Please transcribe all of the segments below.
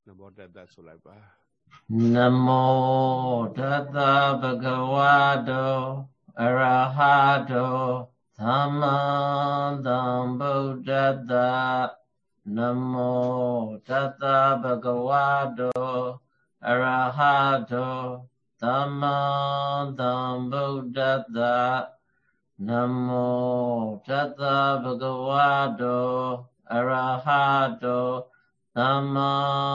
Namo Tassa Sulaipa. Namo Tassa Bhagavato Arahato Samma Sambuddhassa. Namo Tassa Bhagavato Arahato Samma Sambuddhassa. Namo Tassa Bhagavato Arahato Samma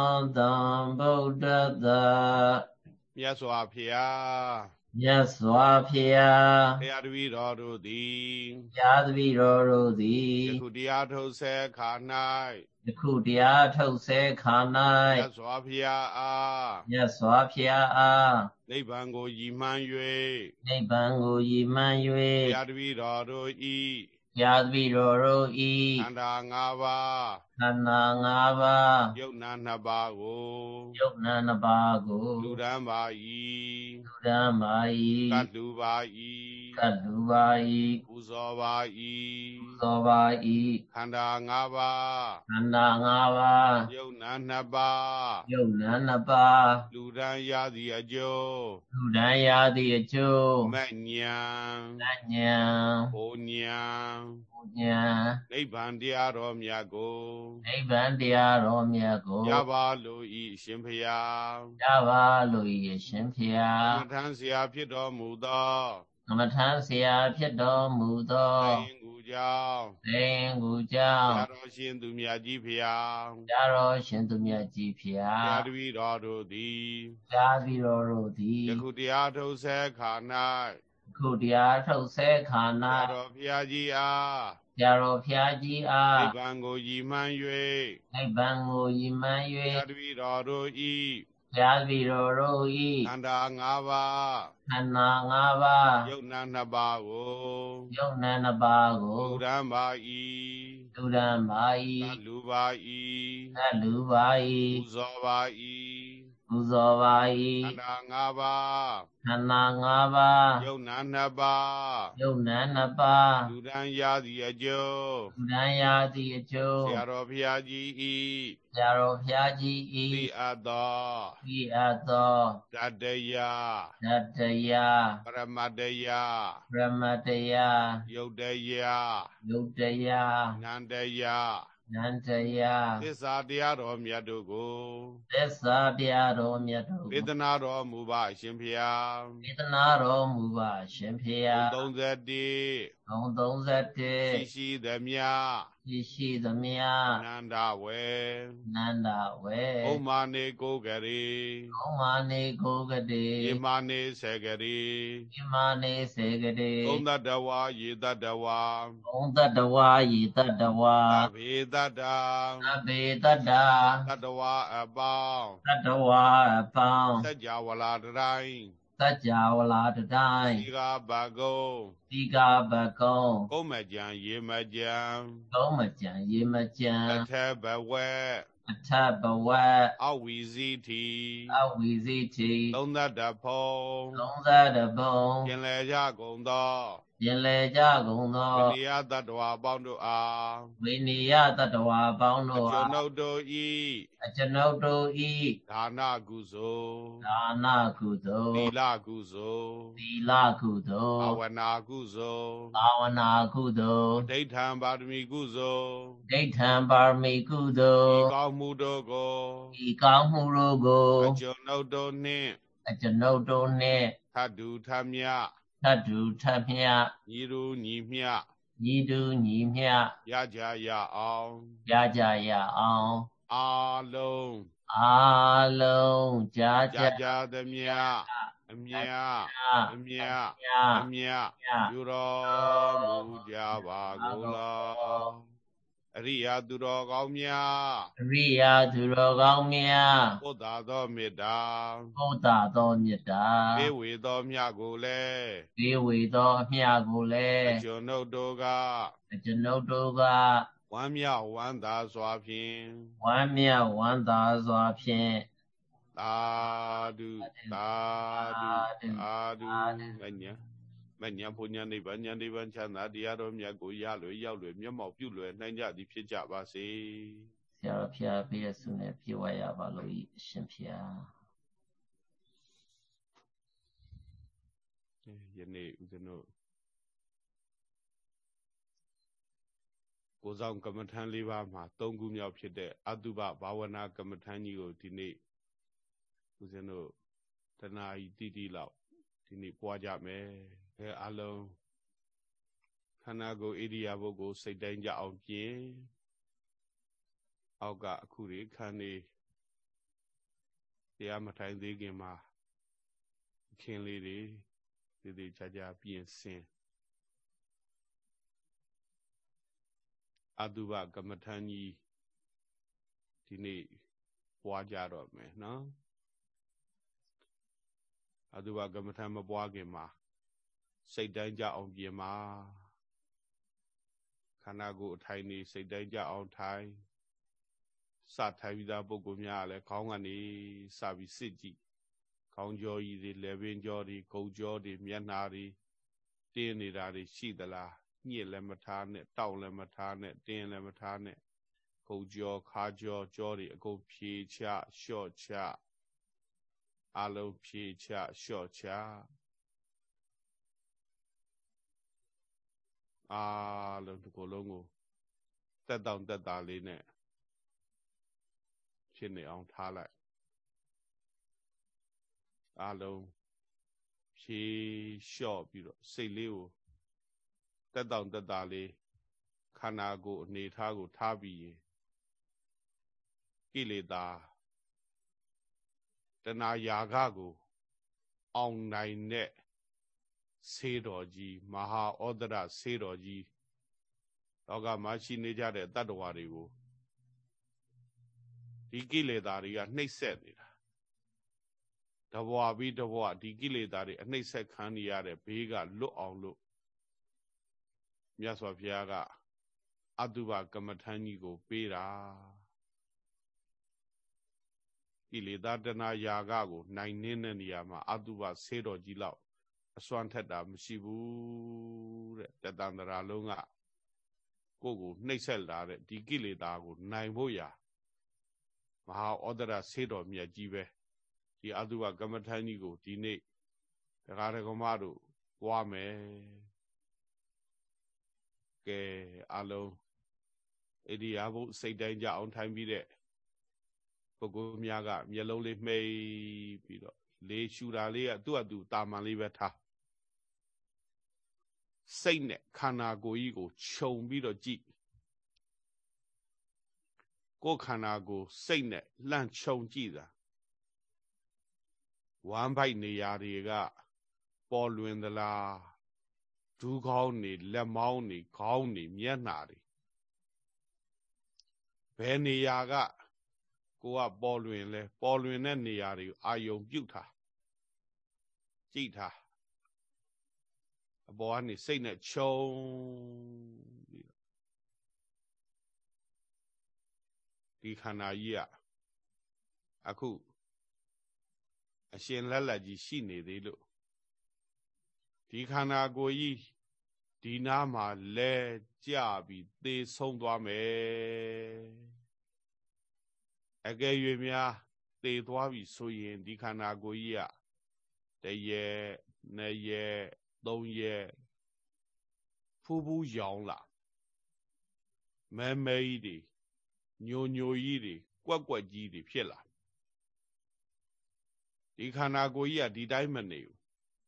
Sambuddhassa. မြတ်စွာဘုရားမြတ်စွာဘုရားဘုရားတပည့်တော်တို့သည်ဘုရားတပည့်တော်တို့သည်ယခုတရားထုတ်ဆဲခါ၌ယခုတရားထုတ်ဆဲခါမြ၌တ်စွာဘုရားအားမြတ်စွာဘုရားအားနိဗ္ဗာန်ကိုရည်မှန်း၍နိဗ္ဗာန်ကိုရည်မှန်းဘု၍ရားတပည့်တော်တို့ဤဘုရားတပည့်တော်တို့၏ခန္ဓာ၅ပါးခန္ဓာ၅ပါးယုတ်နာ၂ပါးကိုယုတ်နံနှစ်ပါးကိုလူဒန်းပါ၏လူဒန်းပါက၏တ်လူပါ၏ကတ်လူပါ၏ပူဇော်ပါ၏ပူဇော်ပါ၏ခန္ဓာ၅ပါးခန္ဓာ၅ပါးယုတ်နာ၂ပါးယုတ်နံနှစ်ပါးလူဒန်းရသည်အကျိုးလူဒန်းရသည့်အကျိုးမဉ္ဉံဉာဏ်ဘုံဉံဉာဏ်နိဗ္ဗာန်တရားတော်မြတ်ကိုနိဗ္ဗာန်တရားတော်မြတ်ကိုရပါလို့ဤရှင်ဖျားရပါလို့၏အရှင်ဖျားမထမ်းเสียဖြစ်တော်မူသောကမ္မထမ်းဆရာဖြစ်တော်မူသောသင်္ကူကြောင့်သင်္ကူကြောင့်ဘုရားတော်ရှင်သူမြတ်ကြီးဖျားဘုရားတော်ရှင်သူမြတ်ကြီးဖျာဘုးရားတပည့်တော်တို့သည်ဘုရားပြီးတော်တို့သည်ယခုတရားထုတ်ဆဲခါ၌ခုတရားထုတ်ဆဲခါဘုရား၌တော်ဘုရားကြီးအားဘုရားတော်ဘုရားကြီးအားနိဗ္ဗာန်ကိုရည်မှန်း၍နိဗ္ဗာန်ကိုရည်မှန်းဘုရားတပည့်တော်တို့ဤဘုရားပြီးတော်တို့၏ခန္ဓာ၅ပါးခန္ဓာ၅ပါးယုတ်နာ၂ပါးကိုယုတ်နံနှစ်ပါးကိုလူဒန်းပါ၏လူဒန်းပါက၏လူပါသတ်လူပါ၏၏ပူဇော်ပါပူဇော်ပါ၏၏ခန္ဓာ၅ပါးခန္ဓာ၅ပါးယုတ်နာ၂ပါးယုတ်နံနှစ်ပါးလူဒန်းရသည်အကျိုးလူဒန်းရသည့်အကျိုးဆရာတော်ဘုရားကြီးဤဆရာတော်ဘုရားကြီးသိ၏အပ်သောဤအပ်သောတတ္တယဓတ္တရားပရမတ္တယပရမတ္တရားယုတ်တယယုတ်တရားနန္တယနန္တရားသစ္စာတရားတော်မြတ်တို့ကိုသစ္စာတရားတော်မြတ်တို့ဒေသနာတော်မူပါအရှင်ဖျားဒေသနာတော်မူပါရှင်ဖျား 31 31 ရှိသမျှရှိသမျှနန္ဒဝေနန္ဒဝေဥမ္မာနေကိုကရေဘုံမာနေကိုကတိဣမာနေဆေကရေဣမာနေစေကတိသုံးတတဝါယေတတဝါဘုံတတဝါယိတတဝါအဘေတတံအဘေတတတတဝါအပေါင်းတတဝါအပေါင်းစัจ java လာတိုင်းသัจ java လာတတိုင်းဒီကဘကုံသီကဘကုံကုမ္မကြံရေမကြံသုံးမကြံရေမကြံအထဘဝေအထဘဝအဝီဇိတိအဝိဇိတိသုံးတတဖုံ 30ဘုံကျင်လေကြကုန်သောပြင်လေကြကုန်သောဝိနည်းတတ္တဝါအပေါင်းတို့အားဝိနည်းယတတဝါပေါင်းအတို့ကျွန်ုအားပ်တို့ဤအကျွန်ုပ်တို့၏ဒါနကုသိုလ်ဒါနကုသိုလ်သီလကုသိုလ်သီလကုသိုလ်ဘာဝနာကုသိုလ်ဘာဝနာကုသိုလ်ဒိဋ္ဌံပါရမီကုသိုလ်ဒိဋ္ဌံပါရမီကုသိုလ်ဤကောင်းမှုတို့ကိုဤကောင်းမှုတို့ကိုအကျွန်ုပ်တို့နှင့်အကျွန်ုပ်တို့နှင့်ထပ်တူထပ်မြထပ်တူထပ်မြညီတူညီမျှညီတူညီမျှရကြရအောင်ရကြရအောင်အာလုံးအားလုံးကြားကြကြကြသမျှအမြအမြအမြယူတော်မူကြပါကုန်လောအရိယာသူတော်ကောင်းများအရိယာသူတော်ကောင်းများဘုဒ္ဓသောမေတ္တာဘုဒ္ဓသောမေတ္တာပေဝေသောမြတ်ကိုလည်းဒေဝေသောအမြကိုလည်းအကျွန်ုပ်တို့ကအကျွန်ုပ်တို့ကဝမ်းမြောက်ဝမ်းသာစွာဖြင့်ဝမ်းမြောက်ဝမ်းသာစွာဖြင့်သာဓုသာဓုသာဓုမညာဘုညာနိဗ္ဗာန်ဉာဏ်နိဗ္ဗာန်ချမ်းသာတရားတော်မြတ်ကိုရလွယ်ရောက်လွယ်မျက်မှောက်ပြုလွယ်နိုင်ကြသည်ဖြစ်ကြပါစေဆဆရာတော်ဖျားပြည့်စုံနဲ့ပြေဝရပါလို့ဤအရှင်ဖျားယနေ့ဦးဇင်းတို့ကိုဆောင်ကမ္မထမ်း၄ပါးမှာ၃ခုမြောက်ဖြစ်တဲ့အတုပဘာဝနာကမ္မထမ်းကြီးကိုဒီနေ့ဦးဇင်းတို့တဏှာကြီးတိတိလောက်ဒီနေ့ပွားကြမယ်အဲအလုံးခန္ဓာကိုယ်ဣရိယာပုဂ္ဂိုလ်စိတ်တိုင်းကြအောင်ပြင်အောက်ကအခုတွေခန္ဒီတရားမထိုင်သေးခင်မှာအခင်းလေးတွေသေသေးချာချာပြင်ဆင်အတုပကမ္မထမ်းကြီးဒီနေ့ပွားကြတော့မယ်နော်အတုပကမ္မထမ်းမပွားခင်မှာစိတ်တိုင်းကြအောင်ပြင်ပါခန္ဓာကိုယ်အထိုင်နေစိတ်တိုင်းကြအောင်ထိုင်စထိုင်ပြီးသားပုဂ္ဂိုလ်များလည်းခေါင်းကနေစပြီးစစ်ကြည့်ခေါင်းကြောကြီးတွေလက်ပင်ကြောတွေဂုတ်ကြောတွေမျက်နှာတွေတင်းနေတာတွေရှိသလားညှစ်လည်းမထားနဲ့တောက်လည်းမထားနဲ့တင်းလည်းမထားနဲ့ဂုတ်ကြောခါကြောကြောတွေအကုန်ဖြေချလျှော့ချအလုံးဖြေချလျှော့ချအားလုံးဒီကိုယ်လုံးကိုတက်တောင့်တက်တာလေးနဲ့ဖြစ်နေအောင်ထားလိုက်အားလုံးဖြေလျှော့ပြီးတော့စိတ်လေးကိုတက်တောင့်တက်တာလေးခန္ဓာကိုယ်အနေထားကိုထားပြီးရင်ကိလေသာတဏှာယာဂကိုအောင်နိုင်တဲ့ဆေးတော်ကြီးမဟာဩဒရဆေးတော်ကြီးလောကမှာရှိနေကြတဲ့တတ္တဝါတွေကိုဒီကိလေသာတွေကနှိပ်စက်နေတာတဘွားပြီးတဘွားဒီကိလေသာတွေအနှိပ်စက်ခံနေရတဲ့ဘေးကလွတ်အောင်လို့မြတ်စွာဘုရားကအတုပကမ္မထမ်းကြီးကိုပေးတာကိလေသာတဏှာယာဂကိုနိုင်နှင်းတဲ့နေရာမှာအတုပဆေးတော်ကြီးလောက်အစွမ်းထက်တာမရှိဘူးတဲ့တတန္တရာလုံးကကိုနှိပ်စက်လာတဲ့ဒီကိလေသာကိုနိုင်ဖို့ရာမဟာဩဒရဆေးတော်မြတ်ကြီးပဲဒီအတုပကမ္မထမ်းကြီးကိုဒီနေ့တရားဓမ္မတို့ပွားမယ်ကဲအလုံးဣရိယာပုစိတ်တိုင်းကြအောင်ထိုင်ပြီးတဲ့ပုဂ္ဂိုလ်များကမျက်လုံးလေးမှိတ်ပြီးတော့လေရှူတာလေးကသူ့အတူတာမန်လေးပဲထားစိတ်နဲ့ခန္ဓာကိုယ်ကြီးကိုခြုံပြီးတော့ကြည့်ကိုယ်ခန္ဓာကိုယ်စိတ်နဲ့လှမ်းခြုံကြည့်တာဝမ်းပိုက်နေရာတွေကပေါ်လွင်သလားဒူးခေါင်းနေလက်မောင်းနေခေါင်းနေမျက်နှာတွေဘယ်နေရာကကိုကပေါ်လွင်လဲပေါ်လွင်တဲ့နေရာတွေကိုအာယုံပြုတ်ထားကြည့်ထားအပေါ်ကနေစိတ်နဲ့ခြုံပြီးဒီခန္ဓာကြီးကအခုအရှင်လက်လက်ကြီးရှိနေသေးလို့ဒီခန္ဓာကိုယ်ကြီးဒီနားမှာလဲကြပြီးသေဆုံးသွားမယ်အကယ်၍များသေသွားပြီဆိုရင်ဒီခန္ဓာကိုယ်ကြီးကတရက်နှစ်ရက်သုံးရက်ဖူးဖူးရောင်လာမဲမဲကြီးတွေညိုကြီးတွေကွက်ကွက်ကြီးတွေဖြစ်လာဒီခန္ဓာကိုယ်ကြီးကဒီတိုင်းမနေဘူး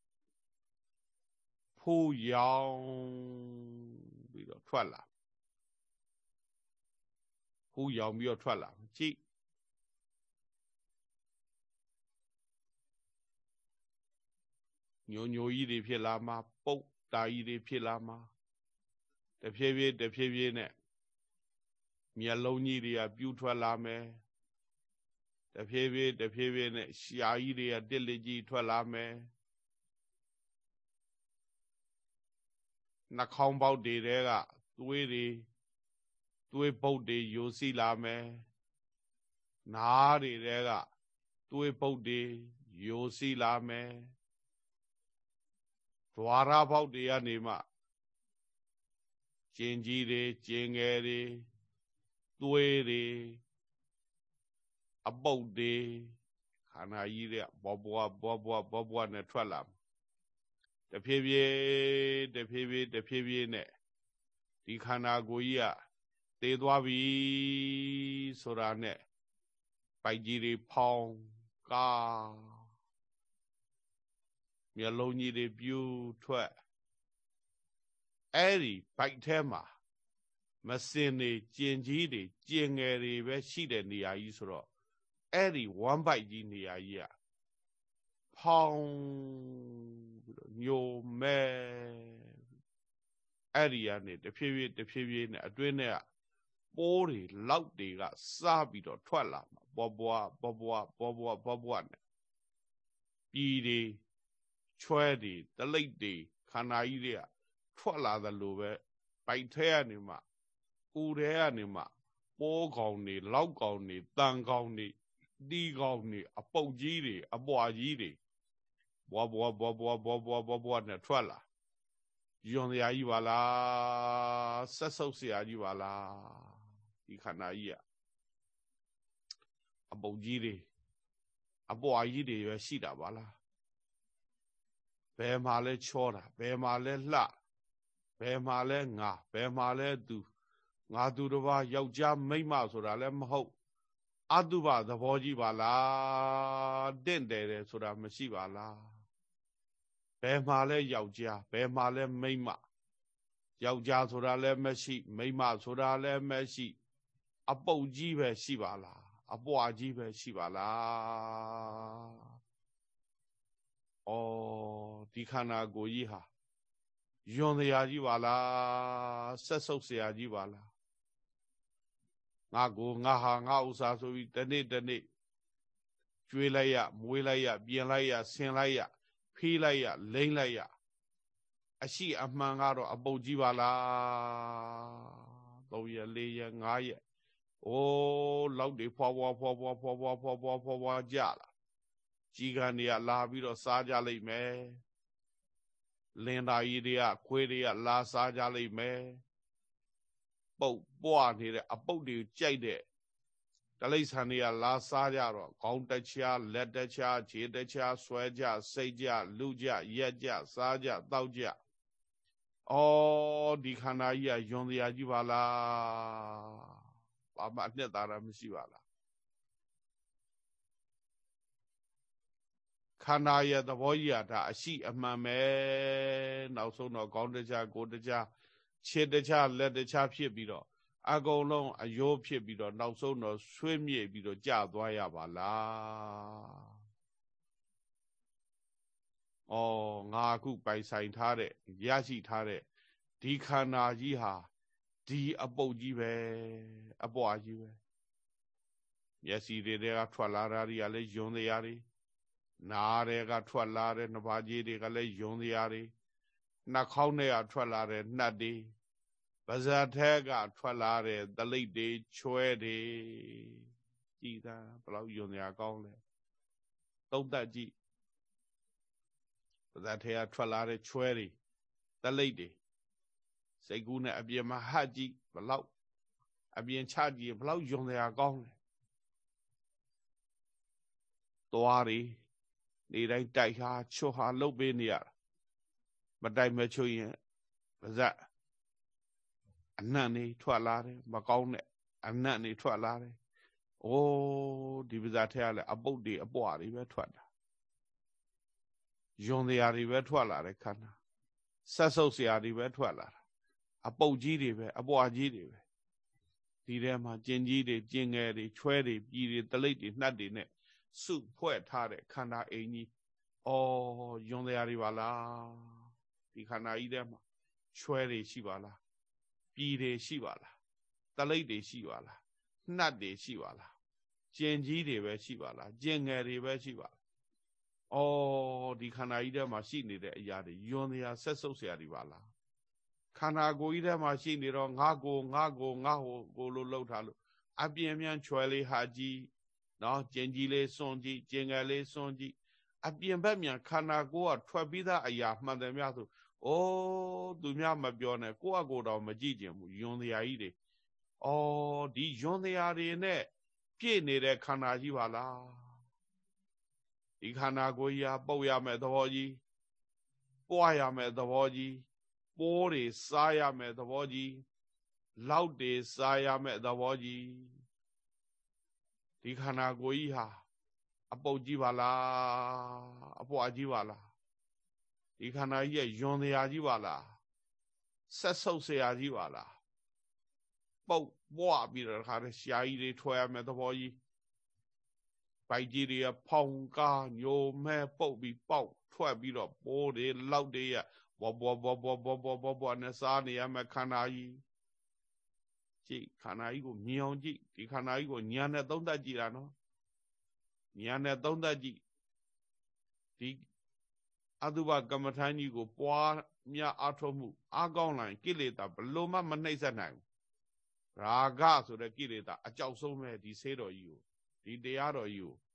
ဖူးရောင်ပြီးတော့ထွက်လာဖူးရောင်ပြီးတော့ထွက်လာကြည့်ညိုကြီးတွေဖြစ်လာမှာပုတ်တာကြီးတွေဖြစ်လာမှာတဖြည်းဖြည်းနဲ့မျက်လုံးကြီးတွေကပြူးထွက်လာမယ်တဖြည်းဖြည်းနဲ့ရှားကြီးတွေကတစ်လက်ကြီးထွက်လာမယ်နှာခေါင်းပေါက်တွေကသွေးပုတ်တွေယိုစီးလာမယ်နားတွေကသွေးပုတ်တွေယိုစီးလာမယ်ဒွါရပေါက်တွေကနေမှကျင်ကြီးတွေကျင်ငယ်တွေသွေးတွေအပုတ်တွေခန္ဓာကြီးတဲ့ဘောဘွားနဲ့ထွက်လာတဖြည်းဖြည်းနဲ့ဒီခန္ဓာကိုယ်ကြီးကသေသွားပြီဆိုတာနဲ့ပိုက်ကြီးတွေဖောင်းကာမျက်လုံးကြီးတွေပြူထွက်အဲ့ဒီဘိုက်ထဲမှာမစင်တွေကျင်ကြီးတွေကျင်ငယ်တွေပဲရှိတဲ့နေရာကြီးဆိုတော့အဲ့ဒီဝမ်းဘိုက်ကြီးနေရာကြီးကဖောင်းပြီးတော့ညိုမဲအဲ့ဒီကနေတဖြည်းဖြည်းနဲ့အတွင်းထဲကပိုးတွေလောက်တွေကစားပြီးတော့ထွက်လာမှာဘောဘွားနဲ့ပြည်တွေချွဲတွေတလိပ်တွေခန္ဓာကြီးတွေကထွက်လာသလိုပဲပိုက်ထဲကနေမှဦးထဲကနေမှပိုးကောင်တွေလောက်ကောင်တွေတန်ကောင်တွေတီးကောင်တွေအပုတ်ကြီးတွေအပွားကြီးတွေဘွားနဲ့ထွက်လာယွန်စရာကြီးပါလားဆက်ဆုပ်စရာကြီးပါလားဒီခန္ဓာကြီးကအပုတ်ကြီးတွေအပွားကြီးတွေပဲရှိတာပါလားဘယ်မှာလဲချောတာဘယ်မှာလဲလှဘယ်မှာလဲငါဘယ်မှာလဲသူငါသူတစ်ပါးယောက်ျားမိန်းမဆိုတာလည်းမဟုတ်အတုပသဘောကြီးပါလားတင့်တယ်တယ်ဆိုတာမရှိပါလားဘယ်မှာလဲယောက်ျားဘယ်မှာလဲမိန်းမယောက်ျားဆိုတာလည်းမရှိမိန်းမဆိုတာလည်းမရှိအပုတ်ကြီးပဲရှိပါလားအပွားကြီးပဲရှိပါလားဩဒီခန္ဓာကိုယ်ကြီးဟာယွန်စရာကြီးပါလားဆက်ဆုပ်စရာကြီးပါလားငါကိုငါဟာငါဥစ္စာဆိုပြီးတနေ့ကျွေးလိုက်ရမွေးလိုက်ရပြင်လိုက်ရဆင်လိုက်ရဖေးလိုက်ရလိမ့်လိုက်ရအရှိအမှန်ကတော့အပုတ်ကြီးပါလား3ရက်4ရက်5ရက်အိုးလောက်တွေဖွာကြလာကြီးကန်တွေကလာပြီးတော့စားကြလိမ့်မယ်လင်းသားကြီးတွေကခွေးတွေကလာစားကြလိမ့်မယ်ပုတ်ပွားနေတဲ့အပုတ်တွေကြိုက်တဲ့တလိษံတွေကလာစားကြတော့ခေါင်းတချာလက်တချာခြေတချာဆွဲကြစိတ်ကြလူကြရက်ကြစားကြတောက်ကြဩဒီခန္ဓာကြီးကယွန်စရာကြီးပါလားဘာမှအနှစ်သာရမရှိပါလားခန္ဓာရဲ့သဘောကြီးကဒါအရှိအမှန်ပဲနောက်ဆုံးတော့ခေါင်းတချာကိုယ်တချာခြေတချာလက်တချာဖြစ်ပြီးတော့အကုန်လုံးအယိုးဖြစ်ပြီးတော့နောက်ဆုံးတော့ဆွေးမြေ့ပြီးတော့ကြာသွားရပါလားဩငါအခုပိုင်ဆိုင်ထားတဲ့ရရှိထားတဲ့ဒီခန္ဓာကြီးဟာဒီအပုတ်ကြီးပဲအပွားကြီးပဲမျက်စိတွေကထွက်လာတာတွေကလည်းယွန်တရားတွေနားတွေကထွက်လာတဲ့နှပါးကြီးတွေကလည်းယွန်တရားတွေနှာခေါင်းတွေကထွက်လာတဲ့နှက်တွေပါးစပ်ထဲကထွက်လာတဲ့တလိပ်တွေချွဲတွေကြည်သာဘလောက်ယွန်တရားကောင်းလဲသုံးသပ်ကြည့်ပါးစပ်ထဲကထွက်လာတဲ့ချွဲတွေတလိပ်တွေစိတ်ကူးနဲ့အပြင်မှာဟတ်ကြည့်ဘလောက်အပြင်ချကြည့်ဘလောက်ယွန်တရားကောင်းလဲသွားတွေနေတိုင်းတိုက်ဟာချွတ်ဟာလှုပ်ပေးနေရတာမတိုက်မချွတ်ရင်ပါးစပ်အနံ့နေထွက်လာတယ်မကောင်းတဲ့အနံ့နေထွက်လာတယ်အိုးဒီပါးစပ်ထဲကလည်းအပုတ်တွေအပွားတွေပဲထွက်တာယွန်တရားတွေပဲထွက်လာတယ်ခန္ဓာဆက်ဆုပ်စရာတွေပဲထွက်လာတာအပုတ်ကြီးတွေပဲအပွားကြီးတွေပဲဒီထဲမှာကျင်ကြီးတွေကျင်ငယ်တွေချွဲတွေပြည်တွေတလိပ်တွေနှက်တွေနဲ့စုဖွဲ့ထားတဲ့ခန္ဓာအိမ်ကြီးဩယွန်တရားတွေပါလားဒီခန္ဓာကြီးထဲမှာချွဲတွေရှိပါလားပြည်တွေရှိပါလားတလိပ်တွေရှိပါလားနှက်တွေရှိပါလားကျင်ကြီးတွေပဲရှိပါလားကျင်ငယ်တွေပဲရှိပါလားဩဒီခန္ဓာကြီးထဲမှာရှိနေတဲ့အရာတွေယွန်တရားဆက်ဆုပ်เสียတွေပါလားခန္ဓာကိုယ်ကြီးထဲမှာရှိနေတော့ငါကိုလို့လှုပ်ထားလို့အပြင်းပြန်ချွဲလေးဟာကြီးနော်ကျင်ကြီးလေးစွန့်ကြည့်ကျင်ငယ်လေးစွန့်ကြည့်အပြင်ဘက်မြန်ခန္ဓာကိုယ်ကထွက်ပြီးသားအရာမှန်တယ်များဆိုဩသူများမပြောနဲ့ကိုယ့်အကိုယ်တော်မကြည့်ကျင်ဘူးယွန်တရားကြီးတွေဩဒီယွန်တရားတွေနဲ့ပြပြည့်နေတဲ့ခန္ဓာကြီးပါလားဒီခန္ဓာကိုယ်ကြီးဟာပုတ်ရမယ်သဘောကြီးပွားရမယ်သဘောကြီးပိုးတွေစားရမယ်သဘောကြီးလောက်တွေစားရမယ်သဘောကြီးဒီခန္ဓာကိုယ်ကြီးဟာအပုတ်ကြီးပါလားအပွားကြီးပါလားဒီခန္ဓာကြီးရဲ့ယွန်တရားကြီးပါလားဆက်ဆုပ်เสียကြီးပါလားပုတ်ပွားပြီးတော့ခါတဲ့ရှားကြီးတွေထွက်ရမယ်သဘောကြီးဗိုက်ကြီးတွေကဖောင်ကားညိုမဲပုတ်ပြီးပေါက်ထွက်ပြီးတော့ပိုးတွေလောက်တွေရဘောနဲ့စားနေရမယ်ခန္ဓာကြီးကြည့်ခန္ဓာကြီးကိုမြင်အောင်ကြည့်ဒီခန္ဓာကြီးကိုဉာဏ်နဲ့သုံးသပ်ကြည့်တာနော်ဉာဏ်နဲ့သုံးသပ်ကြည့်ဒီအတုပကမ္မထာကြီးကိုပွားများအထောက်မှုအားကောင်းလာရင်ကိလေသာဘလို့မှမနှိမ့်ဆက်နိုင်ဘူးရာဂဆိုတဲ့ကိလေသာအကြောက်ဆုံးပဲဒီဆေးတော်ကြီးကိုဒီတရားတော်ကြီးကို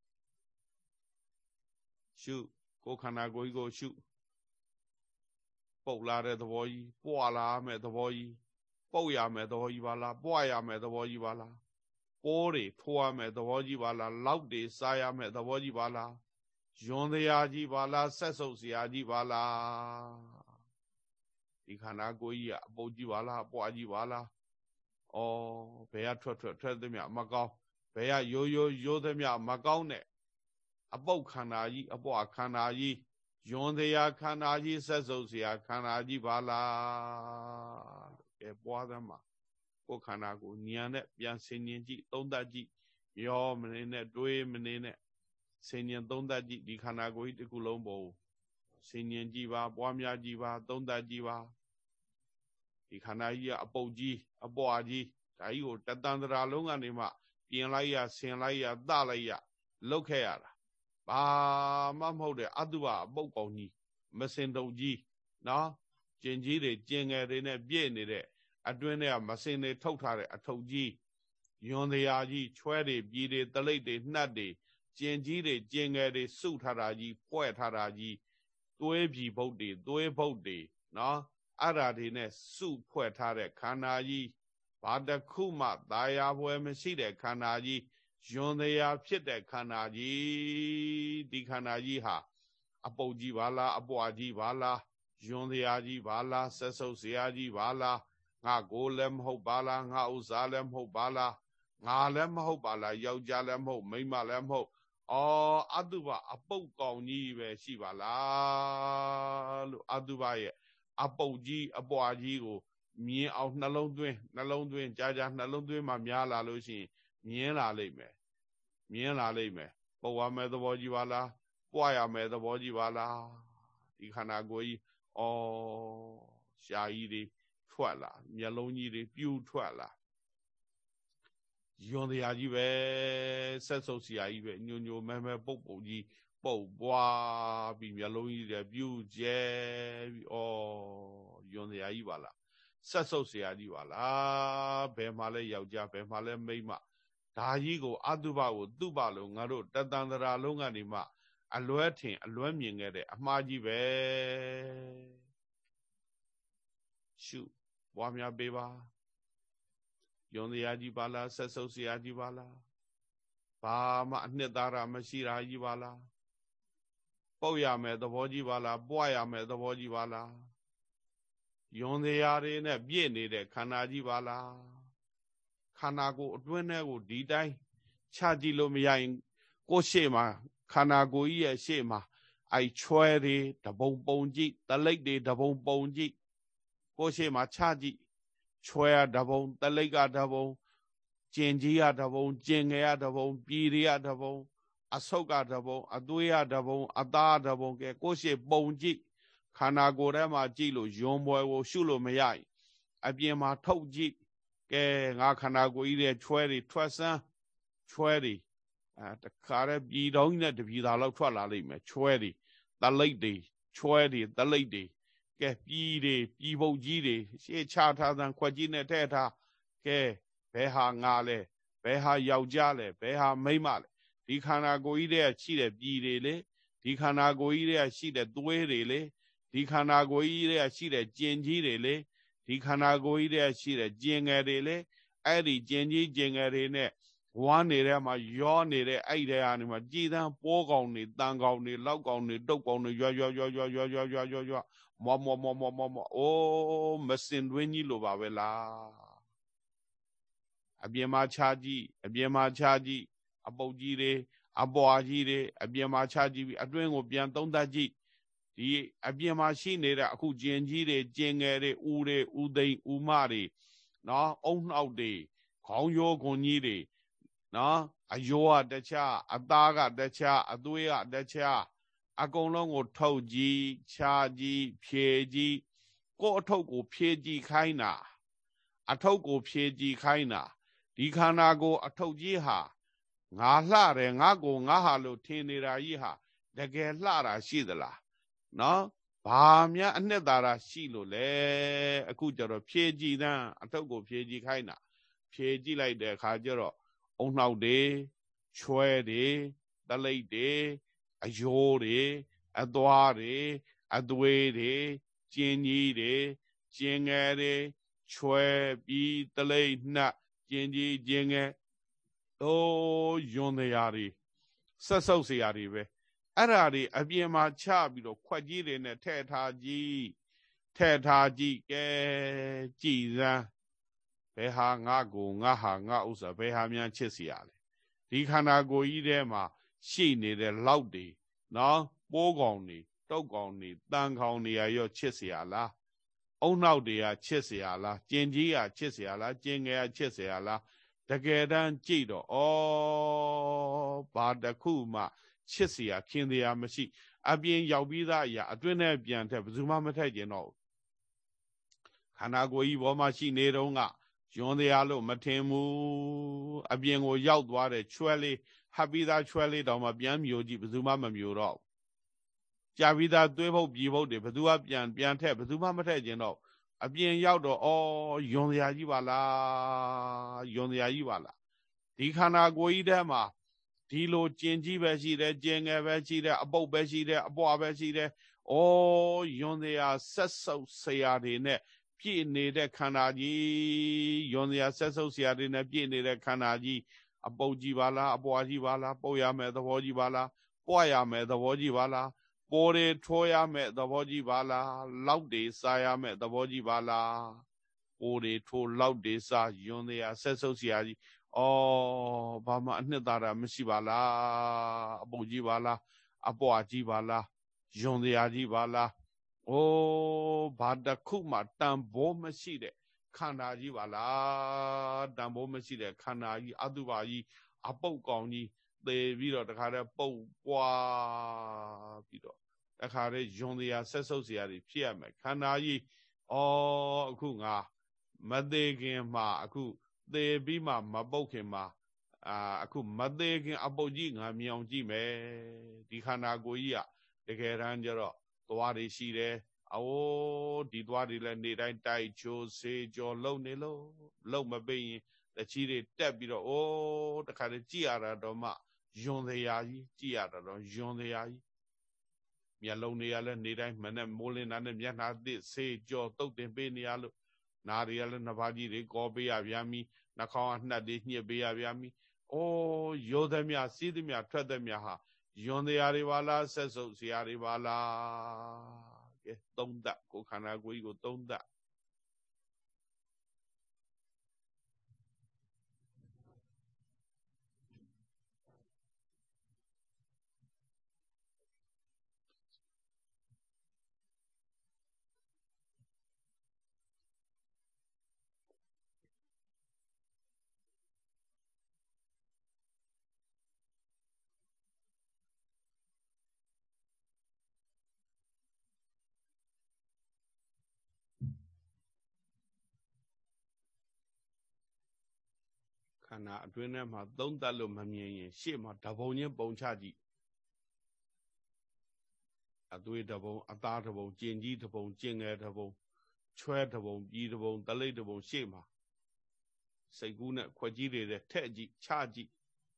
ရှုကိုခန္ဓာကိုယ်ကြီးကိုရှုပုတ်လာတဲ့သဘောကြီးပွားလာမဲ့သဘောကြီးပုတ်ရမယ်သဘောကြီးပါလားပွားရမယ်သဘောကြီးပါလားပိုးတွေထိုးရမယ်သဘောကြီးပါလားလောက်တွေစားရမယ်သဘောကြီးပါလားယွန်တရားကြီးပါလားဆက်ဆုပ်စရာကြီးပါလားဒီခန္ဓာကိုယ်ကြီးကအပုတ်ကြီးပါလားအပွားကြီးပါလားဩဘယ်ကထွက်သမျှမကောင်းဘယ်ကရိုးသမျှမကောင်းနဲ့အပုတ်ခန္ဓာကြီးအပွားခန္ဓာကြီးယွန်တရားခန္ဓာကြီးဆက်ဆုပ်စရာခန္ဓာကြီးပါလားကဲပွားသမှာကိုယ်ခန္ဓာကိုဉာဏ်နဲ့ပြန်ဆင်ញင်ကြည့်သုံးသပ်ကြည့်ရောမနေနဲ့တွေးမနေနဲ့ဆင်ញင်သုံးသပ်ကြည့်ဒီခန္ဓာကိုယ်ကြီးတစ်ခုလုံးပေါ်ဆင်ញင်ကြည့်ပါပွားများကြည့်ပါသုံးသပ်ကြည့်ပါဒီခန္ဓာကြီးကအပုတ်ကြီးအပွားကြီးဒါကြီးကိုတတန်တရာလုံးကနေမှပြင်လိုက်ရဆင်လိုက်ရသလိုက်ရလုတ်ခဲ့ရတာဘာမှမဟုတ်တဲ့အတုပအပုတ်ကောင်ကြီးမစင်တုံကြီးနော်ကျင်ကြီးတွေကျင်ငယ်တွေနဲ့ပြည့်နေတဲ့အတွင်းထဲကမစင်တွေထုတ်ထားတဲ့အထုပ်ကြီးယွန်တရားကြီးချွဲတွေပြည်တွေတလိပ်တွေနှက်တွေကျင်ကြီးတွေကျင်ငယ်တွေစုထားတာကြီးဖွဲ့ထားတာကြီးသွေးပြည်ဘုတ်တွေသွေးဘုတ်တွေနော်အဲ့ဓာတွေနဲ့စုဖွဲ့ထားတဲ့ခန္ဓာကြီးဘာတခုမှသာယာပွဲမရှိတဲ့ခန္ဓာကြီးယွန်တရားဖြစ်တဲ့ခန္ဓာကြီးဒီခန္ဓာကြီးဟာအပုတ်ကြီးပါလားအပွားကြီးပါလားယွန်တရားကြီးပါလားဆက်ဆုပ်စရာကြီးပါလားငါကိုလည်းမဟုတ်ပါလားငါဥစ္စာလည်းမဟုတ်ပါလားငါလည်းမဟုတ်ပါလားယောက်ျားလည်းမဟုတ်မိန်းမလည်းမဟုတ်အတုပအပုတ်ကောင်ကြီးပဲရှိပါလားလို့အတုပရဲ့အပုတ်ကြီးအပွားကြီးကိုမြင်အောင်နှလုံးသွင်းကြာနှလုံးသွင်းမှများလာလို့ရှိရင်မြင်လာလိမ့်မယ်ပုတ်ရမယ်သဘောကြီးပါလားပွားရမယ်သဘောကြီးပါလားဒီခန္ဓာကိုယ်ကြီးရှားကြီးတွေထွက်လာမျက်လုံးကြီးတွေပြူထွက်လာယွန်တရားကြီးပဲဆက်ဆုပ်စရာကြီးပဲညိုညိုမဲပုတ်ကြီးပုတ်ပွားပြီးမျက်လုံးကြီးတွေပြူကျဲပြီးယွန်တရားကြီးပါလားဆက်ဆုပ်စရာကြီးပါလားဘယ်မှာလဲယောက်ျားဘယ်မှာလဲမိန်းမဒါကြီးကိုအတုပကိုသူပလို့ငါတို့တတန်တရာလုံးကနေမှအလွဲထင်အလွဲမြင်ခဲ့တဲ့အမှားကြီးပဲရှုပွားများပေးပါယွန်တရားကြီးပါလားဆက်ဆုပ်စရာကြီးပါလားဘာမှအနှစ်သာရမရှိတာကြီးပါလားပုတ်ရမယ်သဘောကြီးပါလားပွားရမယ်သဘောကြီးပါလားယွန်တရားတွေနဲ့ပြည့်နေတဲ့ခန္ဓာကြီးပါလားခန္ဓာကိုယ်အတွင်းထဲကိုဒီတိုင်းချကြည့်လို့မရရင်ကိုယ်ရှေ့မှာခန္ဓာကိုယ်ကြီးရဲ့ရှေ့မှာချွဲတွေတပုံပုံကြည့်တလိပ်တွေတပုံပုံကြည့်ကိုယ်ရှေ့မှာချကြည့်ချွဲရတပုံတလိပ်ကတပုံကျင်ကြီးရတပုံကျင်ငယ်ရတပုံပြည်ရတပုံအဆုတ်ကတပုံအသွေးရတပုံအသားတပုံကဲကိုယ်ရှေ့ပုံကြည့်ခန္ဓာကိုယ်ထဲမှာကြည့်လို့ယွန်ပွဲကိုရှုလို့မရရင်အပြင်မှာထုတ်ကြည့်ကဲငါခန္ဓာကိုယ်ကြီးတဲ့ချွဲတွေထွက်စမ်းချွဲတွေတခါတည်းပြည်တော်ကြီးနဲ့တပြည်သားလောက်ထွက်လာလိမ့်မယ်ချွဲတွေတလိပ်တွေချွဲတွေတလိပ်တွေကဲပြည်ပုတ်ကြီးတွေရှေ့ချထားသံခွက်ကြီးနဲ့ထဲထားကဲဘယ်ဟာငါလဲဘယ်ဟာယောက်ျားလဲဘယ်ဟာမိန်းမလဲဒီခန္ဓာကိုယ်ကြီးတဲ့ရှိတဲ့ပြည်တွေလေဒီခန္ဓာကိုယ်ကြီးတဲ့ရှိတဲ့သွေးတွေလေဒီခန္ဓာကိုယ်ကြီးတဲ့ရှိတဲ့ကျင်ကြီးတွေလေဒီခန္ဓာကိုယ်ကြီးတဲ့ရှိတဲ့ကျင်ငယ်တွေလေအဲ့ဒီကျင်ကြီးကျင်ငယ်တွေနဲ့ဝမ်းနေတဲ့မှာရောနေတဲ့အဲ့တဲ့ဟာနေမှာကြည်တန်းပိုးကောင်နေတန်ကောင်နေလောက်ကောင်နေတုတ်ကောင်နေရွရွမောအိုးမစင်တွင်းကြီးလိုပါပဲလားအပြင်မှာခြားကြည့်အပြင်မှာခြားကြည့်အပုတ်ကြီးတွေအပွားကြီးတွေအပြင်မှာခြားကြည့်ပြီးအတွင်းကိုပြန်သုံးသပ်ကြည့်ဒီအပြင်မှာရှိနေတဲ့အခုကျင်ကြီးတွေကျင်ငယ်တွေဦးတွေဦးသိန်းဦးမတွေနော်အုံနှောက်တွေခေါင်းရိုးခွန်ကြီးတွေနော်အယောကတခြားအသားကတခြားအသွေးကတခြားအကုန်လုံးကိုထုတ်ကြည့်ခြားကြည့်ဖြေကြည့်ကိုယ်အထုပ်ကိုဖြေကြည့်ခိုင်းတာအထုပ်ကိုဖြေကြည့်ခိုင်းတာဒီခန္ဓာကိုယ်အထုပ်ကြီးဟာငါလှတယ်ငါကိုငါဟာလို့ထင်နေတာကြီးဟာတကယ်လှတာရှိသလားနော်ဘာများအနှစ်သာရရှိလို့လဲအခုကျတော့ဖြေကြည့်တန်းအထုပ်ကိုဖြေကြည့်ခိုင်းတာဖြေကြည့်လိုက်တဲ့အခါကျတော့အုံနှောက်တွေချွဲတွေတလိပ်တွေအယိုးတွေအသွားတွေအသွေးတွေကျင်းကြီးတွေကျင်းငယ်တွေချွဲပြီးတလိပ်နှက်ကျင်းကြီးကျင်းငယ်ယွန်တရားတွေဆက်ဆုပ်စရာတွေပဲအဲ့ဓာတွေအပြင်မှာချပြီးတော့ခွက်ကြီးတွေနဲ့ထဲ့ထားကြည့်ကဲကြည်စမ်းဘယ်ဟာငါကိုငါဟာငါဥစ္စာဘယ်ဟာများချစ်เสียလဲဒီခန္ဓာကိုယ်ကြီးထဲမှာရှိနေတဲ့လောက်တွေနော်ပိုးကောင်တွေတုတ်ကောင်တွေတန်ကောင်တွေရောချစ်เสียလားအုံနောက်တွေကချစ်เสียလားကျင်ကြီးကချစ်เสียလားကျင်ငယ်ကချစ်เสียလားတကယ်တမ်းကြည့်တော့ဘာတခုမှချစ်เสียခင်တရားမရှိအပြင်ရောက်ပြီးသားအရာအတွင်းထဲပြန်ထက်ဘယ်သူမှမထက်ကျင်တော့ခန္ဓာကိုယ်ကြီးပေါ်မှာရှိနေတော့ကယွန်တရားလို့မထင်ဘူးအပြင်ကိုရောက်သွားတဲ့ချွဲလေးဟပ်ပြီးသားချွဲလေးတောင်မှပြန်မျိုးကြည့်ဘယ်သူမှမမျိုးတော့ကြာပြီးသားသွေးဖုတ်ပြည်ဖုတ်တွေဘယ်သူကပြန်ထက်ဘယ်သူမှမထက်ကျင်တော့အပြင်ရောက်တော့ယွန်တရားကြီးပါလားယွန်တရားကြီးပါလားဒီခန္ဓာကိုယ်ကြီးထဲမှာဒီလိုကျင်ကြီးပဲရှိတယ်ကျင်ငယ်ပဲရှိတယ်အပုပ်ပဲရှိတယ်အပွားပဲရှိတယ်ယွန်တရားဆက်ဆုပ်ဆရာတွေနဲ့ပြည့်နေတဲ့ခန္ဓာကြီးယွန်တရားဆက်ဆုပ်ဆရာတွေနဲ့ပြည့်နေတဲ့ခန္ဓာကြီးအပုပ်ကြီးပါလားအပွားကြီးပါလားပုတ်ရမယ်သဘောကြီးပါလားပွားရမယ်သဘောကြီးပါလားပေါ်တွေထိုးရမယ်သဘောကြီးပါလားလောက်တွေစားရမယ်သဘောကြီးပါလားပေါ်တွေထိုးလောက်တွေစားယွန်တရားဆက်ဆုပ်ဆရာကြီးဘာမှအနှစ်သာရမရှိပါလားအပုပ်ကြီးပါလားအပွားကြီးပါလားယွန်တရားကြီးပါလားဘာတခုမှတန်ဖိုးမရှိတဲ့ခန္ဓာကြီးပါလားတန်ဖိုးမရှိတဲ့ခန္ဓာကြီးအတုပါကြီးအပုပ်ကောင်ကြီးသေပြီးတော့တခါတည်းပုတ်ပွားပြီးတော့တခါတည်းယွန်တရားဆက်ဆုပ်စရာတွေဖြစ်ရမယ်ခန္ဓာကြီးအခုငါမသေးခင်မှာအခုသေပြီးမှမပုတ်ခင်မှာအခုမသေးခင်အပုတ်ကြီးငါမြောင်ကြည့်မယ်ဒီခန္ဓာကိုယ်ကြီးကတကယ်တမ်းကျတော့သွားတွေရှိတယ်ဒီသွားတွေလည်းနေတိုင်းတိုက်ချိုးစေးကြောလုံနေလို့မပိရင်တချီတွေတက်ပြီးတော့တခါတည်းကြည့်ရတာတော့မှယွန်တရားကြီးကြည့်ရတာတော့ယွန်တရားကြီးမျက်လုံးတွေကလည်းနေတိုင်းမနဲ့မိုးလင်းတာနဲ့မျက်နှာသစ်စေးကြောတုတ်တင်ပေးနေရလို့နားတွေကလည်းနှဘာကြီးတွေကောပေးရပြန်ပြီနှာခေါင်းကနှက်တွေညှစ်ပေးရပြန်ပြီရိုးသမျှစီးသမျှထွက်သမျှဟာယွန်တရားတွေပါလားဆက်စုပ်စရာတွေပါလားကဲသုံးသပ်ကိုခန္ဓာကိုယ်ကြီးကိုသုံးသပ်ခန္ဓာအတွင်းထဲမှာသုံးသပ်လို့မမြင်ရင်ရှေ့မှာတပုံချင်းပုံချကြည့်အသွေးတပုံအသားတပုံကျင်ကြီးတပုံကျင်ငယ်တပုံချွဲတပုံပြည်တပုံတလိပ်တပုံရှေ့မှာစိတ်ကူးနဲ့ခွက်ကြီးတွေထက်ကြည့်ချကြည့်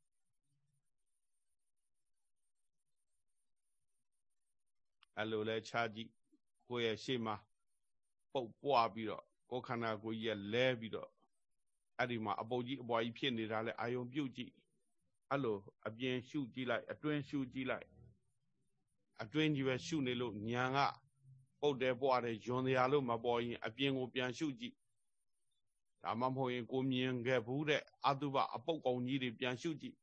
အဲ့လိုလဲချကြည့်ကိုယ့်ရဲ့ရှေ့မှာပုတ်ပွားပြီးတော့ကိုယ်ခန္ဓာကိုယ်ကြီးလဲပြီးတော့အဲ့ဒီမှာအပုတ်ကြီးအပွားကြီးဖြစ်နေတာလဲအာယုံပြုတ်ကြည့်အဲ့လိုအပြင်ရှုကြည့်လိုက်အတွင်းရှုကြည့်လိုက်အတွင်းကြီးပဲရှုနေလို့ညာကပုတ်တယ်ပွားတယ်ယွန်တရားလို့မပေါ်ရင်အပြင်ကိုပြန်ရှုကြည့်ဒါမှမဟုတ်ရင်ကိုမြင်ခဲ့ဘူးတဲ့အတုပအပုတ်ကောင်ကြီးတွေပြန်ရှုကြည့်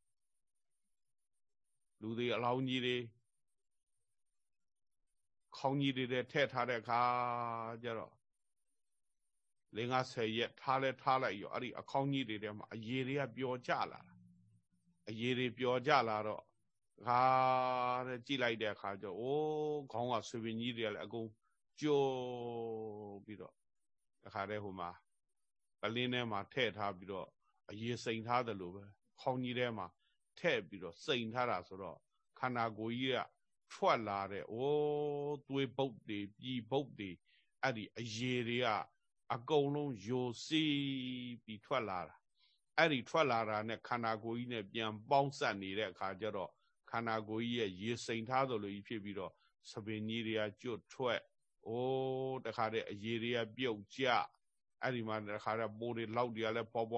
လူတွေအလောင်းကြီးတွေခေါင်းကြီးတွေထည့်ထားတဲ့အခါကျတော့50ရက်ထားလဲထားလိုက်ရောအဲ့ဒီအခေါင်းကြီးတွေထဲမှာအရေတွေကပျော်ကျလာတာအရေတွေပျော်ကျလာတော့ခါတဲ့ကြည့်လိုက်တဲ့အခါကျတော့အိုးခေါင်းကဆွေပင်ကြီးတွေကလည်းအကုန်ကျိုးပြီးတော့တခါတည်းဟိုမှာပလင်းထဲမှာထည့်ထားပြီးတော့အရေစိန်ထားတယ်လို့ပဲခေါင်းကြီးထဲမှာထည့်ပြီးတော့စိန်ထားတာဆိုတော့ခန္ဓာကိုယ်ကြီးကထွက်လာတဲ့အိုးသွေးပုတ်တွေပြည်ပုတ်တွေအဲ့ဒီအရေတွေကအကုန်လုံးယိုစီးပြီးထွက်လာတာအဲ့ဒီထွက်လာတာနဲ့ခန္ဓာကိုယ်ကြီးနဲ့ပြန်ပေါင်းစပ်နေတဲ့အခါကျတော့ခန္ဓာကိုယ်ကြီးရဲ့ရေစိန်ထားသလိုကြီးဖြစ်ပြီးတော့စပင်ကြီးတွေကကျွတ်ထွက်အိုးတခါတည်းအရေတွေကပြုတ်ကျအဲ့ဒီမှာတခါတည်းပိုးတွေလောက်တွေကလည်းပေါ်